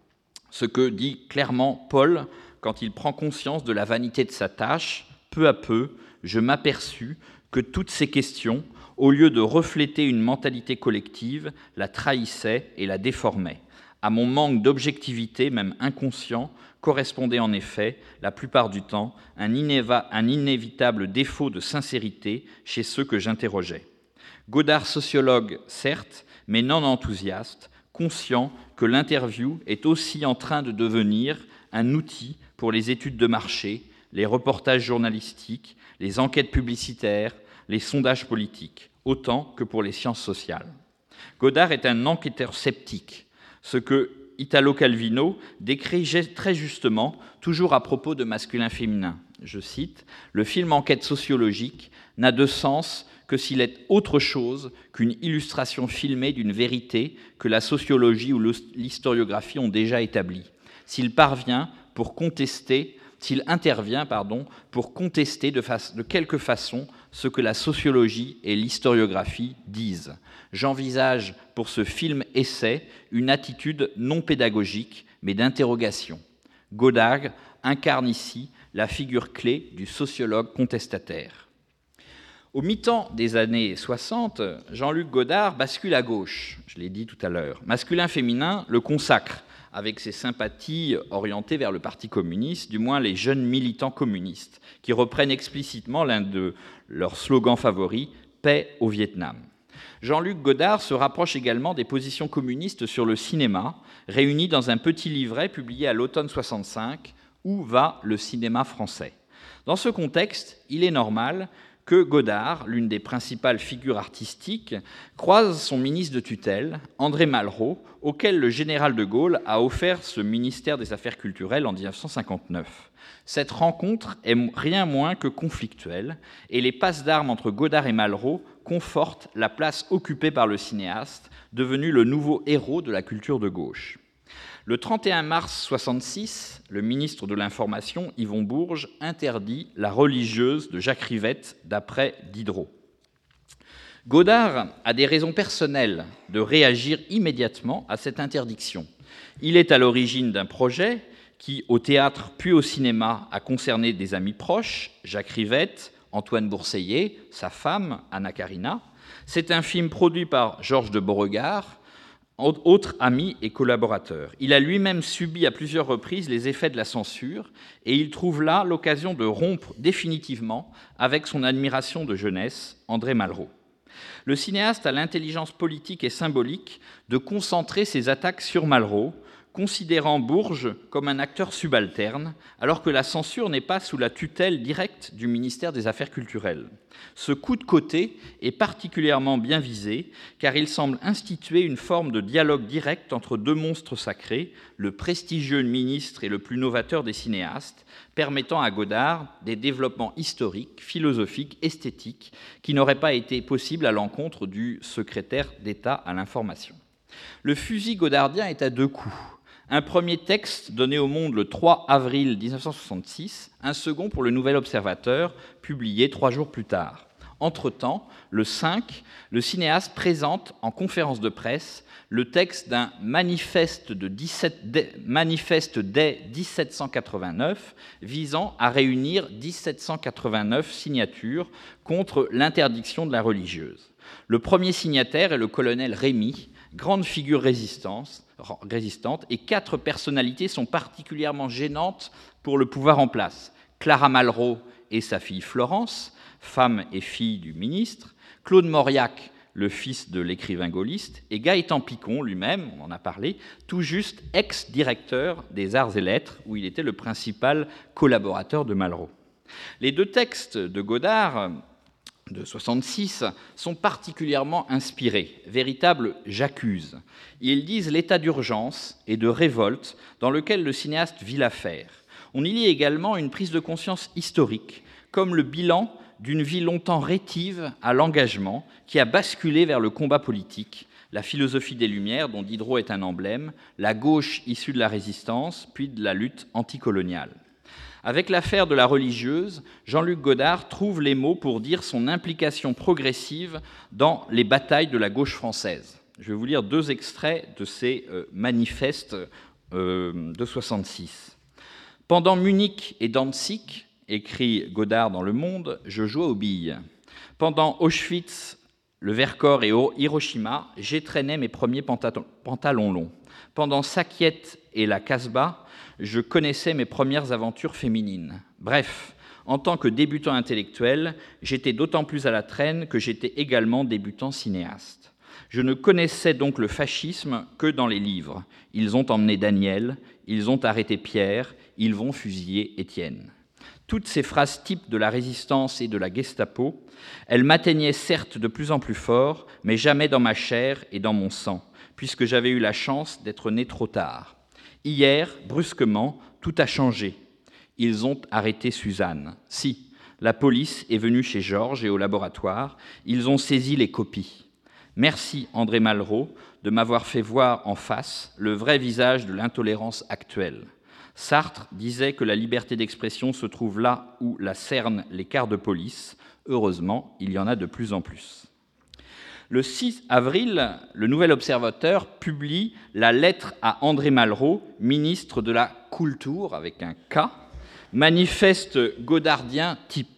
[SPEAKER 2] Ce que dit clairement Paul quand il prend conscience de la vanité de sa tâche, peu à peu, je m'aperçus que toutes ces questions, au lieu de refléter une mentalité collective, la trahissaient et la déformaient. À mon manque d'objectivité, même inconscient, correspondait en effet, la plupart du temps, un, inéva- un inévitable défaut de sincérité chez ceux que j'interrogeais. Godard sociologue, certes, mais non enthousiaste, conscient que l'interview est aussi en train de devenir un outil pour les études de marché, les reportages journalistiques, les enquêtes publicitaires, les sondages politiques, autant que pour les sciences sociales. Godard est un enquêteur sceptique, ce que Italo Calvino décrit très justement, toujours à propos de Masculin-Féminin. Je cite, « Le film enquête sociologique n'a de sens que s'il est autre chose qu'une illustration filmée d'une vérité que la sociologie ou l'historiographie ont déjà établie. S'il parvient, pour contester, s'il intervient pardon, pour contester de, fa- de quelque façon ce que la sociologie et l'historiographie disent. J'envisage pour ce film-essai une attitude non pédagogique, mais d'interrogation. Godard incarne ici la figure clé du sociologue contestataire. Au mi-temps des années soixante, Jean-Luc Godard bascule à gauche, je l'ai dit tout à l'heure. Masculin-féminin le consacre, avec ses sympathies orientées vers le Parti communiste, du moins les jeunes militants communistes, qui reprennent explicitement l'un de leurs slogans favoris, « Paix au Vietnam ». Jean-Luc Godard se rapproche également des positions communistes sur le cinéma, réunies dans un petit livret publié à l'automne soixante-cinq, « Où va le cinéma français ?» Dans ce contexte, il est normal que Godard, l'une des principales figures artistiques, croise son ministre de tutelle, André Malraux, auquel le général de Gaulle a offert ce ministère des Affaires culturelles en dix-neuf cent cinquante-neuf. Cette rencontre est rien moins que conflictuelle, et les passes d'armes entre Godard et Malraux confortent la place occupée par le cinéaste, devenu le nouveau héros de la culture de gauche. Le trente et un mars soixante-six, le ministre de l'Information, Yvon Bourges, interdit La religieuse de Jacques Rivette, d'après Diderot. Godard a des raisons personnelles de réagir immédiatement à cette interdiction. Il est à l'origine d'un projet qui, au théâtre puis au cinéma, a concerné des amis proches, Jacques Rivette, Antoine Bourseillet, sa femme, Anna Karina. C'est un film produit par Georges de Beauregard, autre ami et collaborateur. Il a lui-même subi à plusieurs reprises les effets de la censure et il trouve là l'occasion de rompre définitivement avec son admiration de jeunesse, André Malraux. Le cinéaste a l'intelligence politique et symbolique de concentrer ses attaques sur Malraux, considérant Bourges comme un acteur subalterne, alors que la censure n'est pas sous la tutelle directe du ministère des Affaires culturelles. Ce coup de côté est particulièrement bien visé, car il semble instituer une forme de dialogue direct entre deux monstres sacrés, le prestigieux ministre et le plus novateur des cinéastes, permettant à Godard des développements historiques, philosophiques, esthétiques, qui n'auraient pas été possibles à l'encontre du secrétaire d'État à l'information. Le fusil godardien est à deux coups. Un premier texte donné au monde le trois avril mille neuf cent soixante-six, un second pour le Nouvel Observateur, publié trois jours plus tard. Entre-temps, le cinq, le cinéaste présente en conférence de presse le texte d'un manifeste, de dix-sept, dès, manifeste dès dix-sept cent quatre-vingt-neuf visant à réunir dix-sept cent quatre-vingt-neuf signatures contre l'interdiction de la religieuse. Le premier signataire est le colonel Rémy, grande figure résistante, et quatre personnalités sont particulièrement gênantes pour le pouvoir en place. Clara Malraux et sa fille Florence, femme et fille du ministre, Claude Mauriac, le fils de l'écrivain gaulliste, et Gaëtan Picon lui-même, on en a parlé, tout juste ex-directeur des Arts et Lettres, où il était le principal collaborateur de Malraux. Les deux textes de Godard de soixante-six sont particulièrement inspirés, véritables j'accuse. Ils disent l'état d'urgence et de révolte dans lequel le cinéaste vit l'affaire. On y lit également une prise de conscience historique, comme le bilan d'une vie longtemps rétive à l'engagement qui a basculé vers le combat politique, la philosophie des Lumières dont Diderot est un emblème, la gauche issue de la résistance, puis de la lutte anticoloniale. Avec l'affaire de la religieuse, Jean-Luc Godard trouve les mots pour dire son implication progressive dans les batailles de la gauche française. Je vais vous lire deux extraits de ces euh, manifestes euh, de soixante-six. « Pendant Munich et Danzig, écrit Godard dans Le Monde, je jouais aux billes. Pendant Auschwitz, le Vercors et Hiroshima, j'étraînais mes premiers pantalons longs. Pendant Sakiet et la Casbah, je connaissais mes premières aventures féminines. Bref, en tant que débutant intellectuel, j'étais d'autant plus à la traîne que j'étais également débutant cinéaste. Je ne connaissais donc le fascisme que dans les livres. Ils ont emmené Daniel, ils ont arrêté Pierre, ils vont fusiller Étienne. Toutes ces phrases types de la résistance et de la Gestapo, elles m'atteignaient certes de plus en plus fort, mais jamais dans ma chair et dans mon sang, puisque j'avais eu la chance d'être né trop tard. Hier, brusquement, tout a changé. Ils ont arrêté Suzanne. Si, la police est venue chez Georges et au laboratoire. Ils ont saisi les copies. Merci, André Malraux, de m'avoir fait voir en face le vrai visage de l'intolérance actuelle. Sartre disait que la liberté d'expression se trouve là où la cernent les quarts de police. Heureusement, il y en a de plus en plus. Le six avril, le Nouvel Observateur publie la lettre à André Malraux, ministre de la Kultur, avec un K, manifeste godardien type.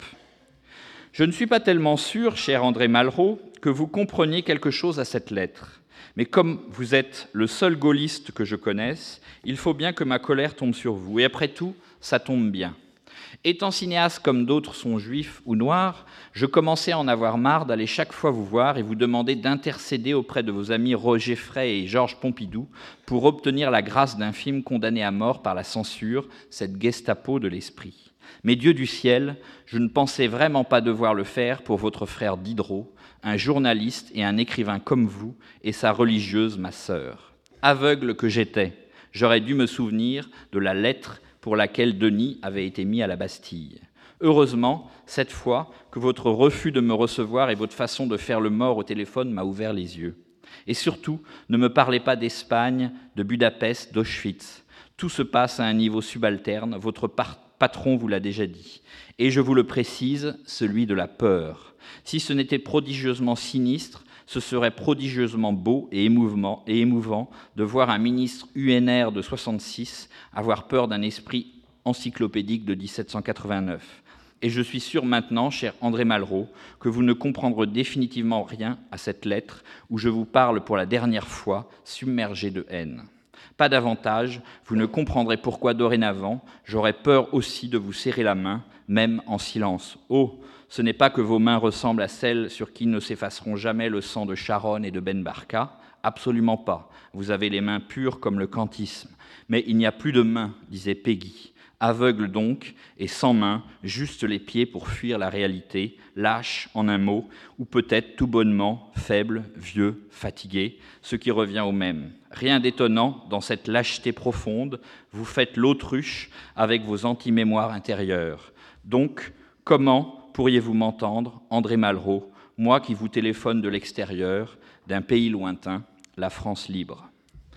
[SPEAKER 2] Je ne suis pas tellement sûr, cher André Malraux, que vous compreniez quelque chose à cette lettre. Mais comme vous êtes le seul gaulliste que je connaisse, il faut bien que ma colère tombe sur vous. Et après tout, ça tombe bien. Étant cinéaste comme d'autres sont juifs ou noirs, je commençais à en avoir marre d'aller chaque fois vous voir et vous demander d'intercéder auprès de vos amis Roger Frey et Georges Pompidou pour obtenir la grâce d'un film condamné à mort par la censure, cette Gestapo de l'esprit. Mais Dieu du ciel, je ne pensais vraiment pas devoir le faire pour votre frère Diderot, un journaliste et un écrivain comme vous, et sa religieuse, ma sœur. Aveugle que j'étais, j'aurais dû me souvenir de la lettre pour laquelle Denis avait été mis à la Bastille. Heureusement, cette fois, que votre refus de me recevoir et votre façon de faire le mort au téléphone m'a ouvert les yeux. Et surtout, ne me parlez pas d'Espagne, de Budapest, d'Auschwitz. Tout se passe à un niveau subalterne, votre par- patron vous l'a déjà dit. Et je vous le précise, celui de la peur. Si ce n'était prodigieusement sinistre, ce serait prodigieusement beau et émouvant, et émouvant de voir un ministre U N R de soixante-six avoir peur d'un esprit encyclopédique de dix-sept cent quatre-vingt-neuf. Et je suis sûr maintenant, cher André Malraux, que vous ne comprendrez définitivement rien à cette lettre où je vous parle pour la dernière fois, submergé de haine. Pas davantage, vous ne comprendrez pourquoi dorénavant, j'aurais peur aussi de vous serrer la main, même en silence. Oh, ce n'est pas que vos mains ressemblent à celles sur qui ne s'effaceront jamais le sang de Charonne et de Ben Barka, absolument pas. Vous avez les mains pures comme le kantisme. Mais il n'y a plus de mains, disait Peggy. Aveugle donc, et sans main, juste les pieds pour fuir la réalité, lâche en un mot, ou peut-être tout bonnement, faible, vieux, fatigué, ce qui revient au même. Rien d'étonnant dans cette lâcheté profonde, vous faites l'autruche avec vos anti-mémoires intérieures. Donc, comment pourriez-vous m'entendre, André Malraux, moi qui vous téléphone de l'extérieur, d'un pays lointain, la France libre.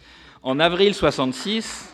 [SPEAKER 2] En avril soixante-six,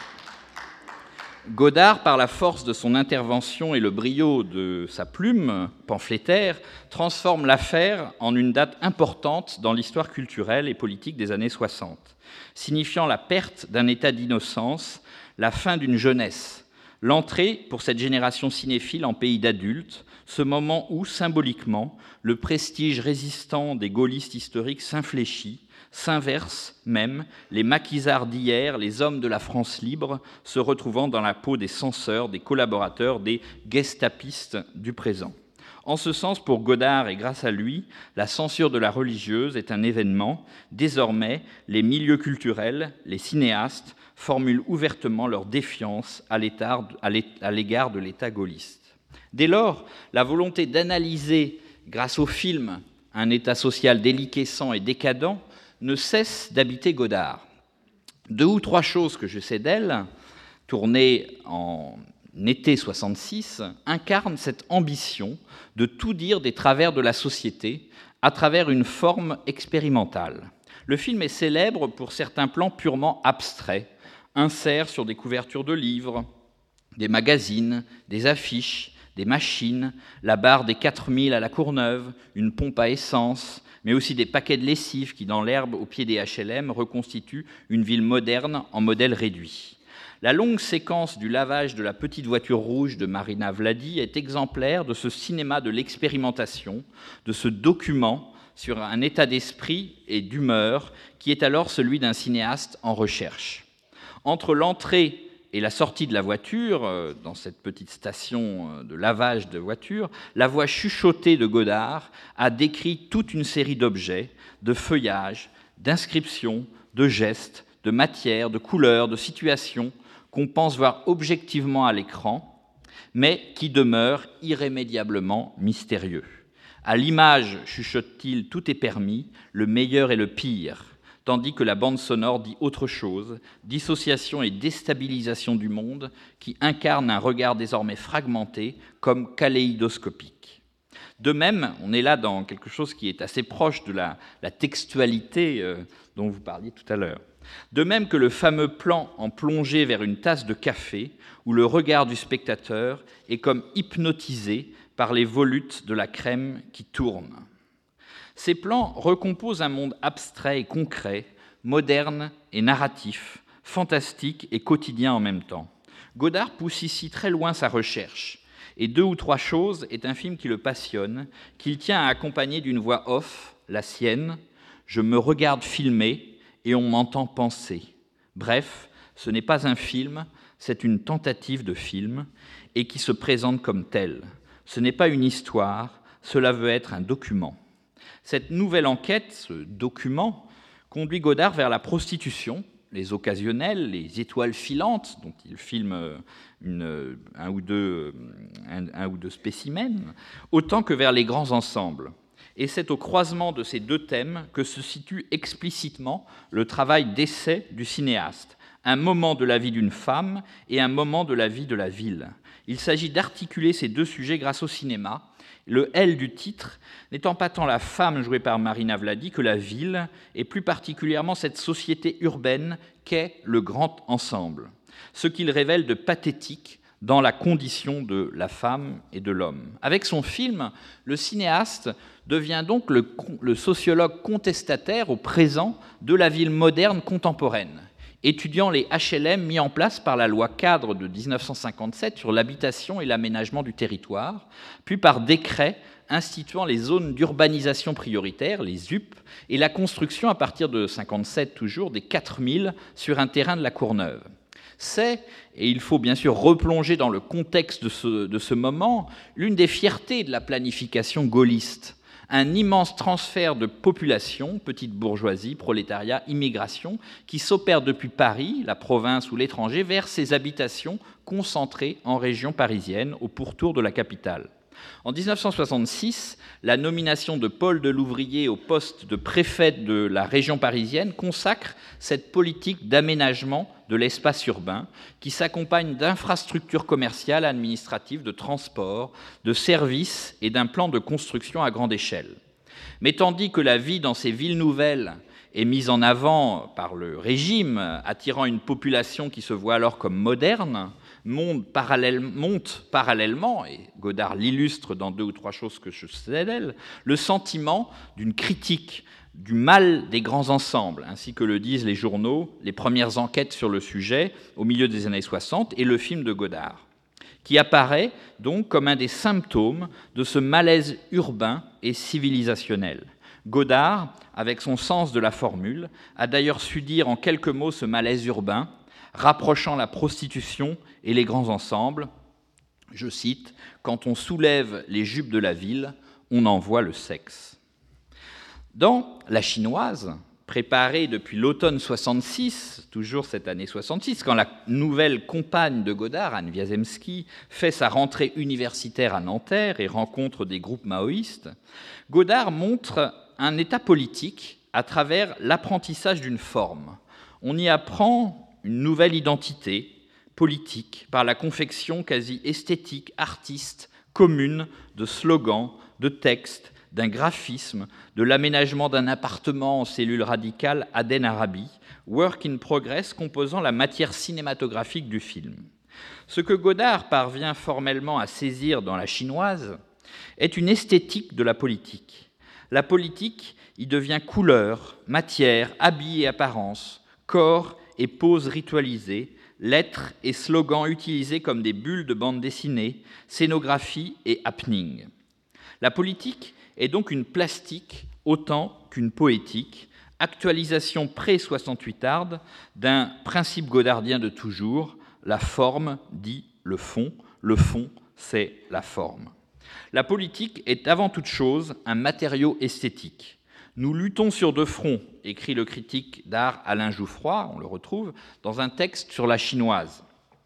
[SPEAKER 2] Godard, par la force de son intervention et le brio de sa plume pamphlétaire, transforme l'affaire en une date importante dans l'histoire culturelle et politique des années soixante, signifiant la perte d'un état d'innocence, la fin d'une jeunesse, l'entrée, pour cette génération cinéphile, en pays d'adultes, ce moment où, symboliquement, le prestige résistant des gaullistes historiques s'infléchit, s'inverse même, les maquisards d'hier, les hommes de la France libre, se retrouvant dans la peau des censeurs, des collaborateurs, des gestapistes du présent. En ce sens, pour Godard et grâce à lui, la censure de la religieuse est un événement. Désormais, les milieux culturels, les cinéastes, formulent ouvertement leur défiance à l'égard de l'État gaulliste. Dès lors, la volonté d'analyser, grâce au film, un État social déliquescent et décadent ne cesse d'habiter Godard. Deux ou trois choses que je sais d'elle, tournées en été soixante-six, incarnent cette ambition de tout dire des travers de la société à travers une forme expérimentale. Le film est célèbre pour certains plans purement abstraits, inserts sur des couvertures de livres, des magazines, des affiches, des machines, la barre des quatre mille à la Courneuve, une pompe à essence, mais aussi des paquets de lessive qui, dans l'herbe au pied des H L M, reconstituent une ville moderne en modèle réduit. La longue séquence du lavage de la petite voiture rouge de Marina Vladi est exemplaire de ce cinéma de l'expérimentation, de ce document sur un état d'esprit et d'humeur qui est alors celui d'un cinéaste en recherche. Entre l'entrée et la sortie de la voiture, dans cette petite station de lavage de voitures, la voix chuchotée de Godard a décrit toute une série d'objets, de feuillages, d'inscriptions, de gestes, de matières, de couleurs, de situations qu'on pense voir objectivement à l'écran, mais qui demeurent irrémédiablement mystérieux. À l'image, chuchote-t-il, tout est permis, le meilleur et le pire, tandis que la bande sonore dit autre chose, dissociation et déstabilisation du monde, qui incarne un regard désormais fragmenté comme kaléidoscopique. De même, on est là dans quelque chose qui est assez proche de la, la textualité euh, dont vous parliez tout à l'heure. De même que le fameux plan en plongée vers une tasse de café, où le regard du spectateur est comme hypnotisé par les volutes de la crème qui tourne. Ces plans recomposent un monde abstrait et concret, moderne et narratif, fantastique et quotidien en même temps. Godard pousse ici très loin sa recherche, et Deux ou trois choses est un film qui le passionne, qu'il tient à accompagner d'une voix off, la sienne, « Je me regarde filmer et on m'entend penser ». Bref, ce n'est pas un film, c'est une tentative de film, et qui se présente comme tel. Ce n'est pas une histoire, cela veut être un document. Cette nouvelle enquête, ce document, conduit Godard vers la prostitution, les occasionnels, les étoiles filantes, dont il filme une, un, ou deux, un, un ou deux spécimens, autant que vers les grands ensembles. Et c'est au croisement de ces deux thèmes que se situe explicitement le travail d'essai du cinéaste, un moment de la vie d'une femme et un moment de la vie de la ville. Il s'agit d'articuler ces deux sujets grâce au cinéma, le L du titre n'étant pas tant la femme jouée par Marina Vladi que la ville, et plus particulièrement cette société urbaine qu'est le grand ensemble, ce qu'il révèle de pathétique dans la condition de la femme et de l'homme. Avec son film, le cinéaste devient donc le, le sociologue contestataire au présent de la ville moderne contemporaine, étudiant les H L M mis en place par la loi cadre de dix-neuf cent cinquante-sept sur l'habitation et l'aménagement du territoire, puis par décret instituant les zones d'urbanisation prioritaire, les U P, et la construction à partir de cinquante-sept toujours des quatre mille sur un terrain de la Courneuve. C'est, et il faut bien sûr replonger dans le contexte de ce, de ce moment, l'une des fiertés de la planification gaulliste. Un immense transfert de population, petite bourgeoisie, prolétariat, immigration, qui s'opère depuis Paris, la province ou l'étranger, vers ces habitations concentrées en région parisienne, au pourtour de la capitale. En dix-neuf cent soixante-six, la nomination de Paul Delouvrier au poste de préfet de la région parisienne consacre cette politique d'aménagement de l'espace urbain qui s'accompagne d'infrastructures commerciales, administratives, de transport, de services et d'un plan de construction à grande échelle. Mais tandis que la vie dans ces villes nouvelles est mise en avant par le régime, attirant une population qui se voit alors comme moderne, monte, parallèle, monte parallèlement, et Godard l'illustre dans Deux ou trois choses que je sais d'elle, le sentiment d'une critique du mal des grands ensembles, ainsi que le disent les journaux, les premières enquêtes sur le sujet au milieu des années soixante, et le film de Godard, qui apparaît donc comme un des symptômes de ce malaise urbain et civilisationnel. Godard, avec son sens de la formule, a d'ailleurs su dire en quelques mots ce malaise urbain, rapprochant la prostitution et les grands ensembles. Je cite, « Quand on soulève les jupes de la ville, on en voit le sexe ». Dans La Chinoise, préparée depuis l'automne soixante-six, toujours cette année soixante-six, quand la nouvelle compagne de Godard, Anne Wiazemski, fait sa rentrée universitaire à Nanterre et rencontre des groupes maoïstes, Godard montre un état politique à travers l'apprentissage d'une forme. On y apprend une nouvelle identité politique par la confection quasi esthétique, artiste, commune de slogans, de textes, d'un graphisme, de l'aménagement d'un appartement en cellule radicale Aden Arabi, work in progress composant la matière cinématographique du film. Ce que Godard parvient formellement à saisir dans La Chinoise est une esthétique de la politique. La politique y devient couleur, matière, habit et apparence, corps et poses ritualisées, lettres et slogans utilisés comme des bulles de bande dessinée, scénographie et happening. La politique est donc une plastique autant qu'une poétique, actualisation pré-soixante-huitarde d'un principe godardien de toujours, la forme dit le fond, le fond c'est la forme. La politique est avant toute chose un matériau esthétique. Nous luttons sur deux fronts, écrit le critique d'art Alain Jouffroy, on le retrouve, dans un texte sur La Chinoise,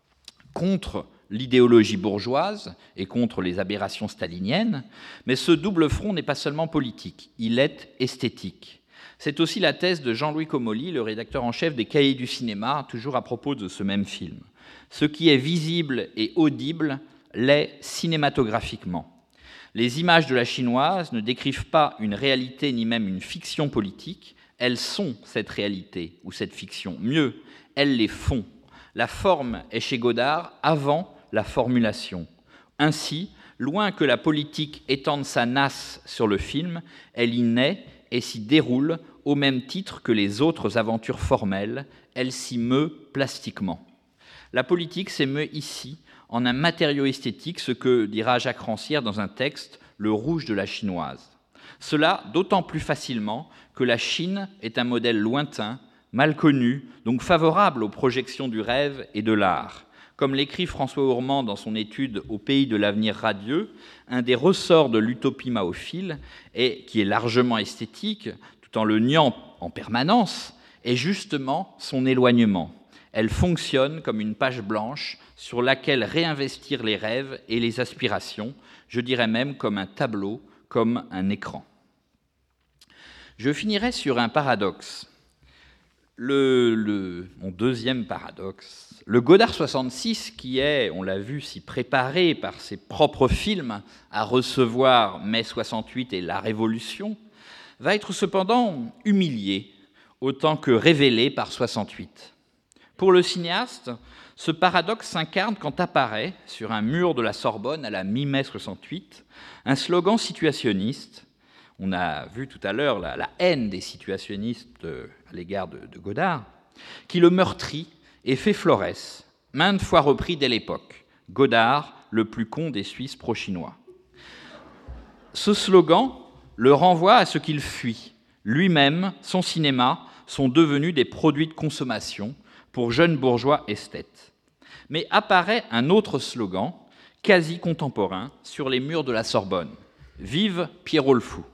[SPEAKER 2] contre l'idéologie bourgeoise et contre les aberrations staliniennes, mais ce double front n'est pas seulement politique, il est esthétique. C'est aussi la thèse de Jean-Louis Comolli, le rédacteur en chef des Cahiers du cinéma, toujours à propos de ce même film. Ce qui est visible et audible l'est cinématographiquement. Les images de La Chinoise ne décrivent pas une réalité ni même une fiction politique, elles sont cette réalité ou cette fiction. Mieux, elles les font. La forme est chez Godard avant la formulation. Ainsi, loin que la politique étende sa nasse sur le film, elle y naît et s'y déroule au même titre que les autres aventures formelles, elle s'y meut plastiquement. La politique s'émeut ici en un matériau esthétique, ce que dira Jacques Rancière dans un texte, Le rouge de la chinoise. Cela d'autant plus facilement que la Chine est un modèle lointain, mal connu, donc favorable aux projections du rêve et de l'art. Comme l'écrit François Ourmand dans son étude « Au pays de l'avenir radieux », un des ressorts de l'utopie maophile, et qui est largement esthétique, tout en le niant en permanence, est justement son éloignement. Elle fonctionne comme une page blanche sur laquelle réinvestir les rêves et les aspirations, je dirais même comme un tableau, comme un écran. Je finirai sur un paradoxe. Le, le, mon deuxième paradoxe, le Godard soixante-six, qui est, on l'a vu, si préparé par ses propres films à recevoir mai soixante-huit et la Révolution, va être cependant humilié autant que révélé par soixante-huit. Pour le cinéaste, ce paradoxe s'incarne quand apparaît, sur un mur de la Sorbonne à la mi-mai soixante-huit, un slogan situationniste. On a vu tout à l'heure la, la haine des situationnistes à l'égard de, de Godard, qui le meurtrit et fait florès, maintes fois repris dès l'époque. Godard, le plus con des Suisses pro-chinois. Ce slogan le renvoie à ce qu'il fuit. Lui-même, son cinéma, sont devenus des produits de consommation pour jeunes bourgeois esthètes. Mais apparaît un autre slogan, quasi contemporain, sur les murs de la Sorbonne. Vive Pierrot le Fou.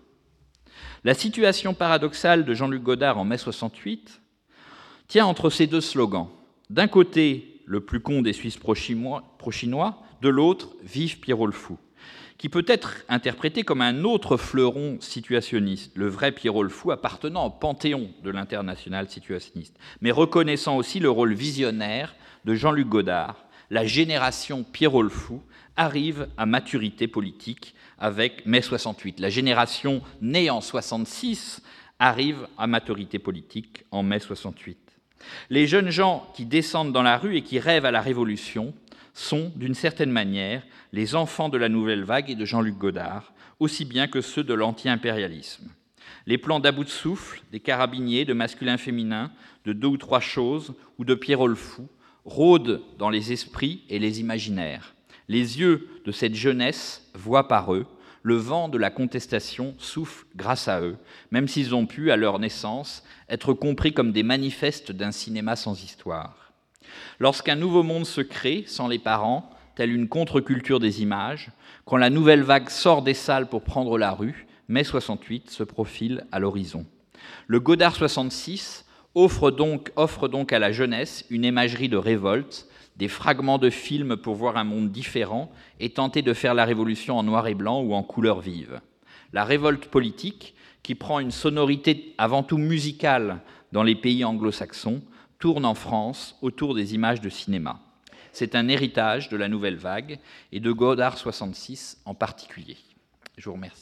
[SPEAKER 2] La situation paradoxale de Jean-Luc Godard en mai soixante-huit tient entre ces deux slogans. D'un côté, le plus con des Suisses pro-chinois, de l'autre, Vive Pierrot le Fou, qui peut être interprété comme un autre fleuron situationniste, le vrai Pierrot le Fou appartenant au panthéon de l'international situationniste, mais reconnaissant aussi le rôle visionnaire de Jean-Luc Godard. La génération Pierrot le Fou arrive à maturité politique avec mai soixante-huit. La génération née en soixante-six arrive à maturité politique en mai soixante-huit. Les jeunes gens qui descendent dans la rue et qui rêvent à la Révolution sont, d'une certaine manière, les enfants de la Nouvelle Vague et de Jean-Luc Godard, aussi bien que ceux de l'anti-impérialisme. Les plans d'à bout de souffle, des carabiniers, de masculin-féminin, de deux ou trois choses, ou de Pierrot le Fou, rôdent dans les esprits et les imaginaires. Les yeux de cette jeunesse voient par eux, le vent de la contestation souffle grâce à eux, même s'ils ont pu, à leur naissance, être compris comme des manifestes d'un cinéma sans histoire. Lorsqu'un nouveau monde se crée, sans les parents, telle une contre-culture des images, quand la nouvelle vague sort des salles pour prendre la rue, mai soixante-huit se profile à l'horizon. Le Godard soixante-six offre donc, offre donc à la jeunesse une imagerie de révolte, des fragments de films pour voir un monde différent et tenter de faire la révolution en noir et blanc ou en couleur vive. La révolte politique, qui prend une sonorité avant tout musicale dans les pays anglo-saxons, tourne en France autour des images de cinéma. C'est un héritage de la Nouvelle Vague et de Godard soixante-six en particulier. Je vous remercie.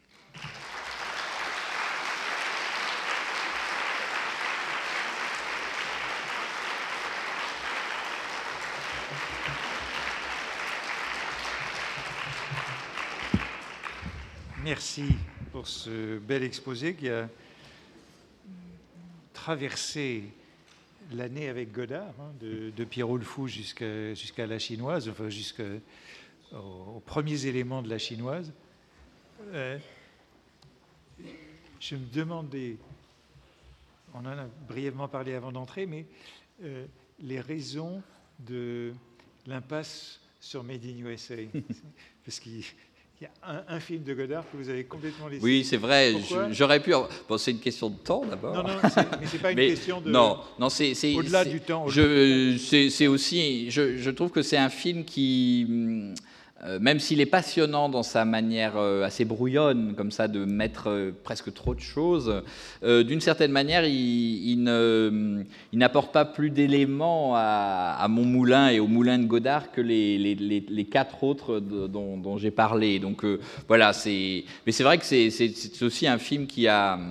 [SPEAKER 1] Merci pour ce bel exposé qui a traversé l'année avec Godard, hein, de, de Pierrot le Fou jusqu'à, jusqu'à la chinoise, enfin jusqu'aux premiers éléments de la chinoise. Euh, je me demandais, on en a brièvement parlé avant d'entrer, mais euh, les raisons de l'impasse sur Made in U S A. Parce qu'il Il y a un, un film de Godard que vous avez complètement laissé.
[SPEAKER 2] Oui, c'est vrai.
[SPEAKER 1] Pourquoi ?
[SPEAKER 2] J'aurais pu. Bon, c'est une question de temps d'abord.
[SPEAKER 1] Non, non, c'est, mais c'est pas une
[SPEAKER 2] mais
[SPEAKER 1] question de.
[SPEAKER 2] Non, non, c'est, c'est
[SPEAKER 1] au-delà
[SPEAKER 2] c'est,
[SPEAKER 1] du temps.
[SPEAKER 2] Je, c'est, c'est aussi. Je, je trouve que c'est un film qui, euh, même s'il est passionnant dans sa manière euh, assez brouillonne, comme ça, de mettre euh, presque trop de choses, euh, d'une certaine manière, il, il, ne, il n'apporte pas plus d'éléments à, à mon moulin et au moulin de Godard que les, les, les, les quatre autres de, dont, dont j'ai parlé. Donc euh, voilà, c'est. Mais c'est vrai que c'est, c'est, c'est aussi un film qui a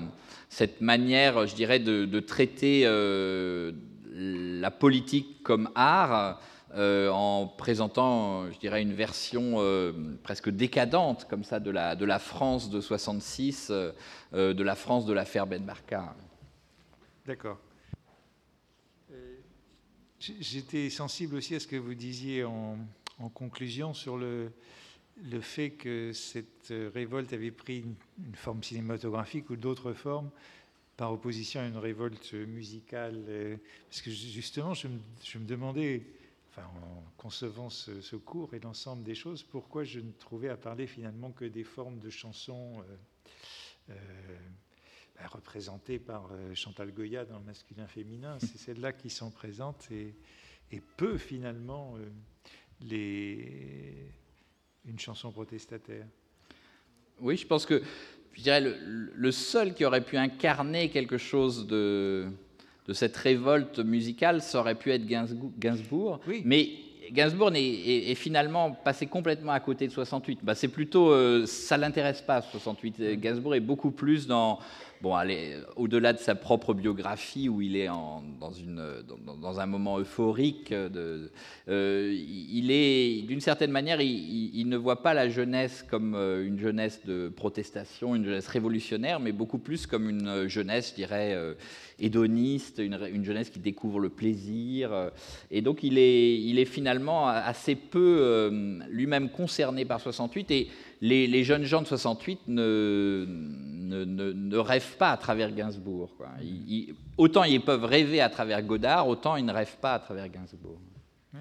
[SPEAKER 2] cette manière, je dirais, de, de traiter euh, la politique comme art, euh, en présentant, je dirais, une version euh, presque décadente, comme ça, de la, de la France de soixante-six, euh, de la France de l'affaire Ben Barka.
[SPEAKER 1] D'accord. Euh, J'étais sensible aussi à ce que vous disiez en, en conclusion sur le, le fait que cette révolte avait pris une, une forme cinématographique ou d'autres formes par opposition à une révolte musicale. Euh, parce que justement, je me, je me demandais, enfin, en concevant ce, ce cours et l'ensemble des choses, pourquoi je ne trouvais à parler finalement que des formes de chansons euh, euh, ben, représentées par euh, Chantal Goya dans le masculin-féminin. C'est celles-là qui sont présentes et, et peu finalement euh, les, une chanson protestataire.
[SPEAKER 2] Oui, je pense que je dirais le, le seul qui aurait pu incarner quelque chose de, de cette révolte musicale, ça aurait pu être Gainsbourg.
[SPEAKER 1] Oui.
[SPEAKER 2] Mais Gainsbourg est, est, est finalement passé complètement à côté de soixante-huit. Bah, c'est plutôt, euh, ça l'intéresse pas, soixante-huit. Gainsbourg est beaucoup plus dans, bon, allez, au-delà de sa propre biographie où il est en, dans, une, dans, dans un moment euphorique. De, euh, il est, d'une certaine manière, il, il, il ne voit pas la jeunesse comme une jeunesse de protestation, une jeunesse révolutionnaire, mais beaucoup plus comme une jeunesse, je dirais, euh, hédoniste, une, une jeunesse qui découvre le plaisir. Et donc, il est, il est finalement assez peu euh, lui-même concerné par soixante-huit. Et les, les jeunes gens de soixante-huit ne, ne, ne, ne rêvent pas à travers Gainsbourg, quoi. Ils, ils, autant ils peuvent rêver à travers Godard, autant ils ne rêvent pas à travers Gainsbourg.
[SPEAKER 1] Mmh.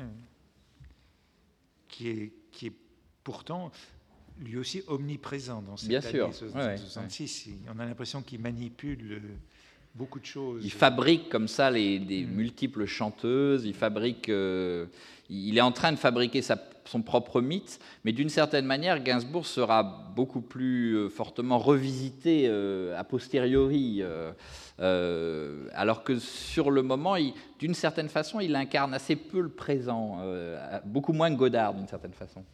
[SPEAKER 1] Qui est, qui est pourtant lui aussi omniprésent dans cette
[SPEAKER 2] Bien
[SPEAKER 1] année
[SPEAKER 2] sûr.
[SPEAKER 1] soixante-six. Ouais, ouais. On a l'impression qu'il manipule beaucoup de choses.
[SPEAKER 2] Il fabrique comme ça les, des mmh. multiples chanteuses, il fabrique... Euh, il est en train de fabriquer sa, son propre mythe, mais d'une certaine manière, Gainsbourg sera beaucoup plus euh, fortement revisité euh, a posteriori, euh, euh, alors que sur le moment, d'une certaine façon, il incarne assez peu le présent, euh, beaucoup moins que Godard, d'une certaine façon.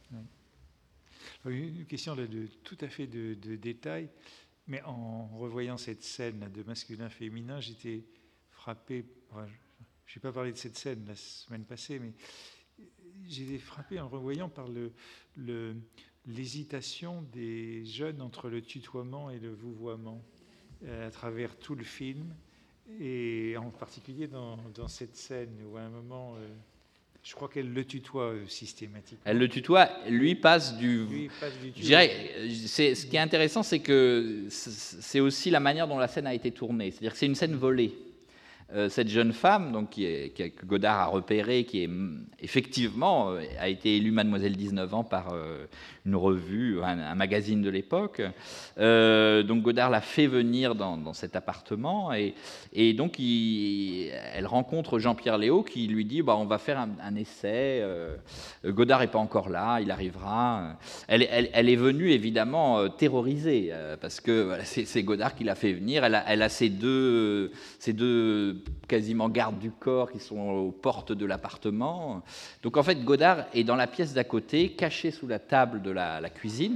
[SPEAKER 1] Oui. Une question là, de tout à fait de, de détail, mais en revoyant cette scène de masculin-féminin, j'étais frappé, je n'ai pas parlé de cette scène la semaine passée, mais j'ai été frappé en revoyant par le, le, l'hésitation des jeunes entre le tutoiement et le vouvoiement euh, à travers tout le film, et en particulier dans, dans cette scène où à un moment, euh, je crois qu'elle le tutoie euh, systématiquement.
[SPEAKER 2] Elle le tutoie, lui passe du...
[SPEAKER 1] Lui passe du
[SPEAKER 2] je dirais, c'est, ce qui est intéressant, c'est que c'est aussi la manière dont la scène a été tournée. C'est-à-dire que c'est une scène volée. Euh, cette jeune femme, donc, qui est, qui, que Godard a repérée, qui est effectivement euh, a été élue Mademoiselle dix-neuf ans par euh, une revue, un, un magazine de l'époque. Euh, donc Godard l'a fait venir dans, dans cet appartement et, et donc il, elle rencontre Jean-Pierre Léaud qui lui dit bah, on va faire un, un essai. Euh, Godard n'est pas encore là, il arrivera. Elle, elle, elle est venue évidemment euh, terrorisée euh, parce que voilà, c'est, c'est Godard qui l'a fait venir. Elle a, elle a ses deux, ses deux quasiment gardes du corps qui sont aux portes de l'appartement. Donc en fait, Godard est dans la pièce d'à côté, caché sous la table de la, la cuisine.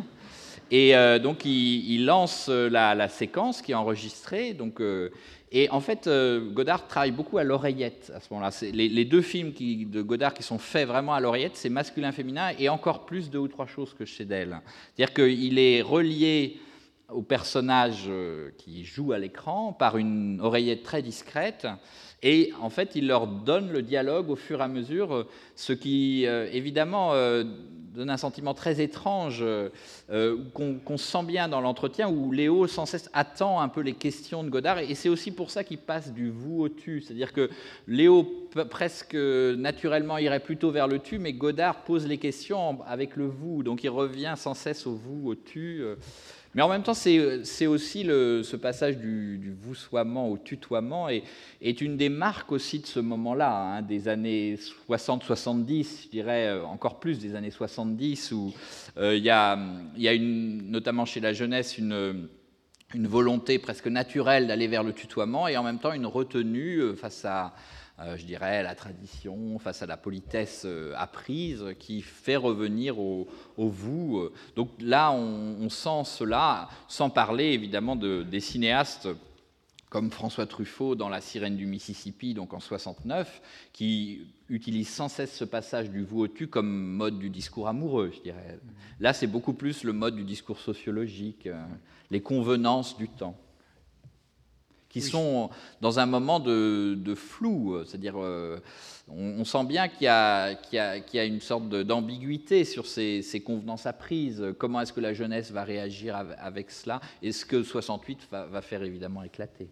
[SPEAKER 2] Et euh, donc il, il lance la, la séquence qui est enregistrée. Donc, euh, et en fait, euh, Godard travaille beaucoup à l'oreillette à ce moment-là. C'est les, les deux films qui, de Godard qui sont faits vraiment à l'oreillette, c'est masculin-féminin et encore plus deux ou trois choses que chez d'elle. C'est-à-dire qu'il est relié au personnage qui joue à l'écran par une oreillette très discrète et en fait il leur donne le dialogue au fur et à mesure, ce qui euh, évidemment euh, donne un sentiment très étrange euh, qu'on, qu'on sent bien dans l'entretien où Léaud sans cesse attend un peu les questions de Godard et c'est aussi pour ça qu'il passe du vous au tu, c'est-à-dire que Léaud p- presque naturellement irait plutôt vers le tu mais Godard pose les questions avec le vous, donc il revient sans cesse au vous, au tu. Euh, Mais en même temps, c'est, c'est aussi le, ce passage du, du vouvoiement au tutoiement est, est une des marques aussi de ce moment-là, hein, des années soixante soixante-dix, je dirais encore plus des années soixante-dix, où euh, il y a, y a une, notamment chez la jeunesse une, une volonté presque naturelle d'aller vers le tutoiement et en même temps une retenue face à... Euh, je dirais, la tradition, face à la politesse euh, apprise, qui fait revenir au, au vous. Donc là, on, on sent cela, sans parler évidemment de, des cinéastes comme François Truffaut dans La Sirène du Mississippi, donc en soixante-neuf, qui utilise sans cesse ce passage du vous au tu comme mode du discours amoureux, je dirais. Là, c'est beaucoup plus le mode du discours sociologique, euh, les convenances du temps, qui oui. sont dans un moment de, de flou, c'est-à-dire euh, on, on sent bien qu'il y a, qu'il y a, qu'il y a une sorte de, d'ambiguïté sur ces, ces convenances apprises. Comment est-ce que la jeunesse va réagir avec, avec cela, et ce que soixante-huit va, va faire évidemment éclater.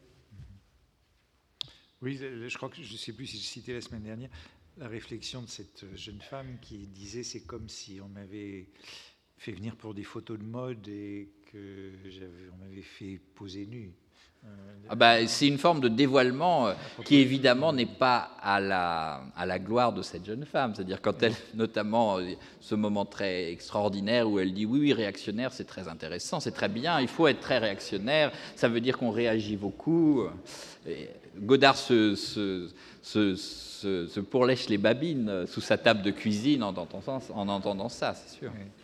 [SPEAKER 1] Oui, je crois que je ne sais plus si je citais la semaine dernière la réflexion de cette jeune femme qui disait c'est comme si on m'avait fait venir pour des photos de mode et que j'avais, on m'avait fait poser nu.
[SPEAKER 2] Ah bah, c'est une forme de dévoilement euh, qui évidemment n'est pas à la, à la gloire de cette jeune femme. C'est-à-dire quand elle, notamment euh, ce moment très extraordinaire où elle dit oui, oui, réactionnaire, c'est très intéressant, c'est très bien, il faut être très réactionnaire, ça veut dire qu'on réagit beaucoup. Et Godard se, se, se, se, se pourlèche les babines sous sa table de cuisine en entendant, en entendant ça, c'est sûr. Oui.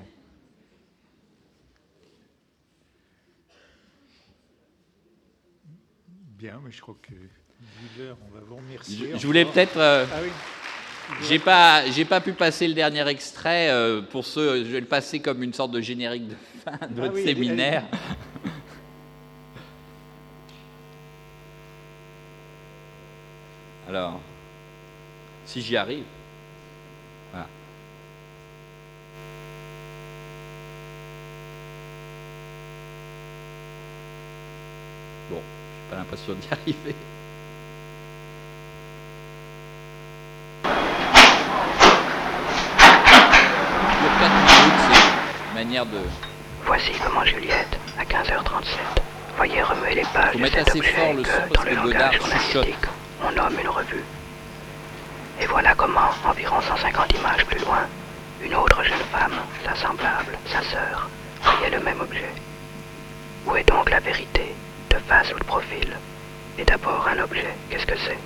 [SPEAKER 1] Bien, mais je crois que vu l'heure, on va vous remercier.
[SPEAKER 2] Je, je voulais peut-être. Euh, ah oui. J'ai pas, j'ai pas pu passer le dernier extrait. Euh, pour ceux, je vais le passer comme une sorte de générique de fin de votre ah oui, séminaire. Allez, allez. Alors, si j'y arrive. Voilà. Bon. Pas l'impression d'y arriver. Pour quatre minutes, c'est une manière de...
[SPEAKER 8] Voici comment Juliette, à quinze heures trente-sept, voyait remuer les pages de cet objet
[SPEAKER 2] fort le
[SPEAKER 8] que,
[SPEAKER 2] son
[SPEAKER 8] dans
[SPEAKER 2] parce
[SPEAKER 8] le
[SPEAKER 2] que
[SPEAKER 8] langage
[SPEAKER 2] Godard
[SPEAKER 8] journalistique, on nomme une revue. Et voilà comment, environ cent cinquante images plus loin, une autre jeune femme, sa semblable, sa sœur, voyait le même objet. Où est donc la vérité ? De face ou de profil. Et d'abord un objet, qu'est-ce que c'est ?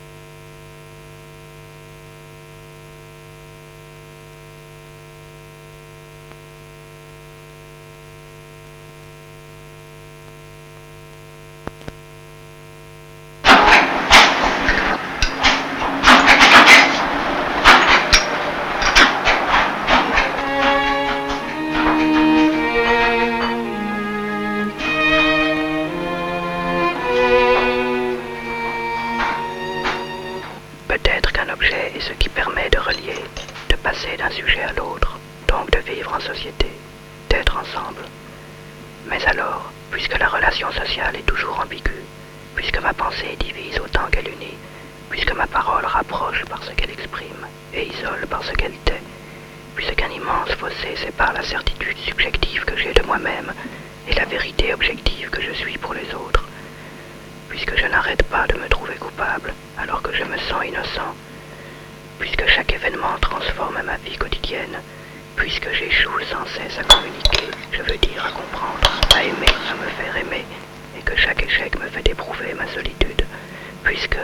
[SPEAKER 8] D'un sujet à l'autre, donc de vivre en société, d'être ensemble. Mais alors, puisque la relation sociale est toujours ambiguë, puisque ma pensée divise autant qu'elle unit, puisque ma parole rapproche par ce qu'elle exprime et isole par ce qu'elle tait, puisqu'un immense fossé sépare la certitude subjective que j'ai de moi-même et la vérité objective que je suis pour les autres, puisque je n'arrête pas de me trouver coupable alors que je me sens innocent, puisque chaque événement transforme ma vie quotidienne, puisque j'échoue sans cesse à communiquer, je veux dire à comprendre, à aimer, à me faire aimer, et que chaque échec me fait éprouver ma solitude, puisque...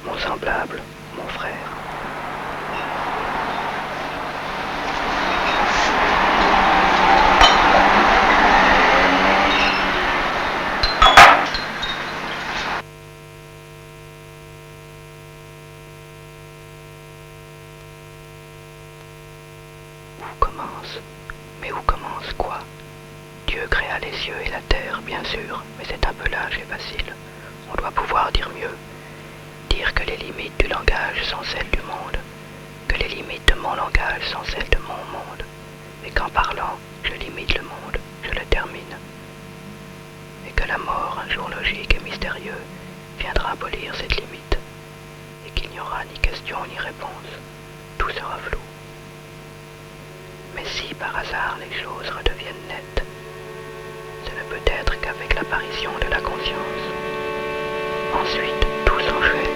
[SPEAKER 8] mon semblable, mon frère. Où commence? Mais où commence quoi? Dieu créa les cieux et la terre, bien sûr, mais c'est un peu large et facile. On doit pouvoir dire mieux. Dire que les limites du langage sont celles du monde, que les limites de mon langage sont celles de mon monde, et qu'en parlant, je limite le monde, je le termine. Et que la mort, un jour logique et mystérieux, viendra abolir cette limite, et qu'il n'y aura ni question ni réponse, tout sera flou. Mais si par hasard les choses redeviennent nettes, ce ne peut être qu'avec l'apparition de la conscience. Ensuite, tout s'enchaîne.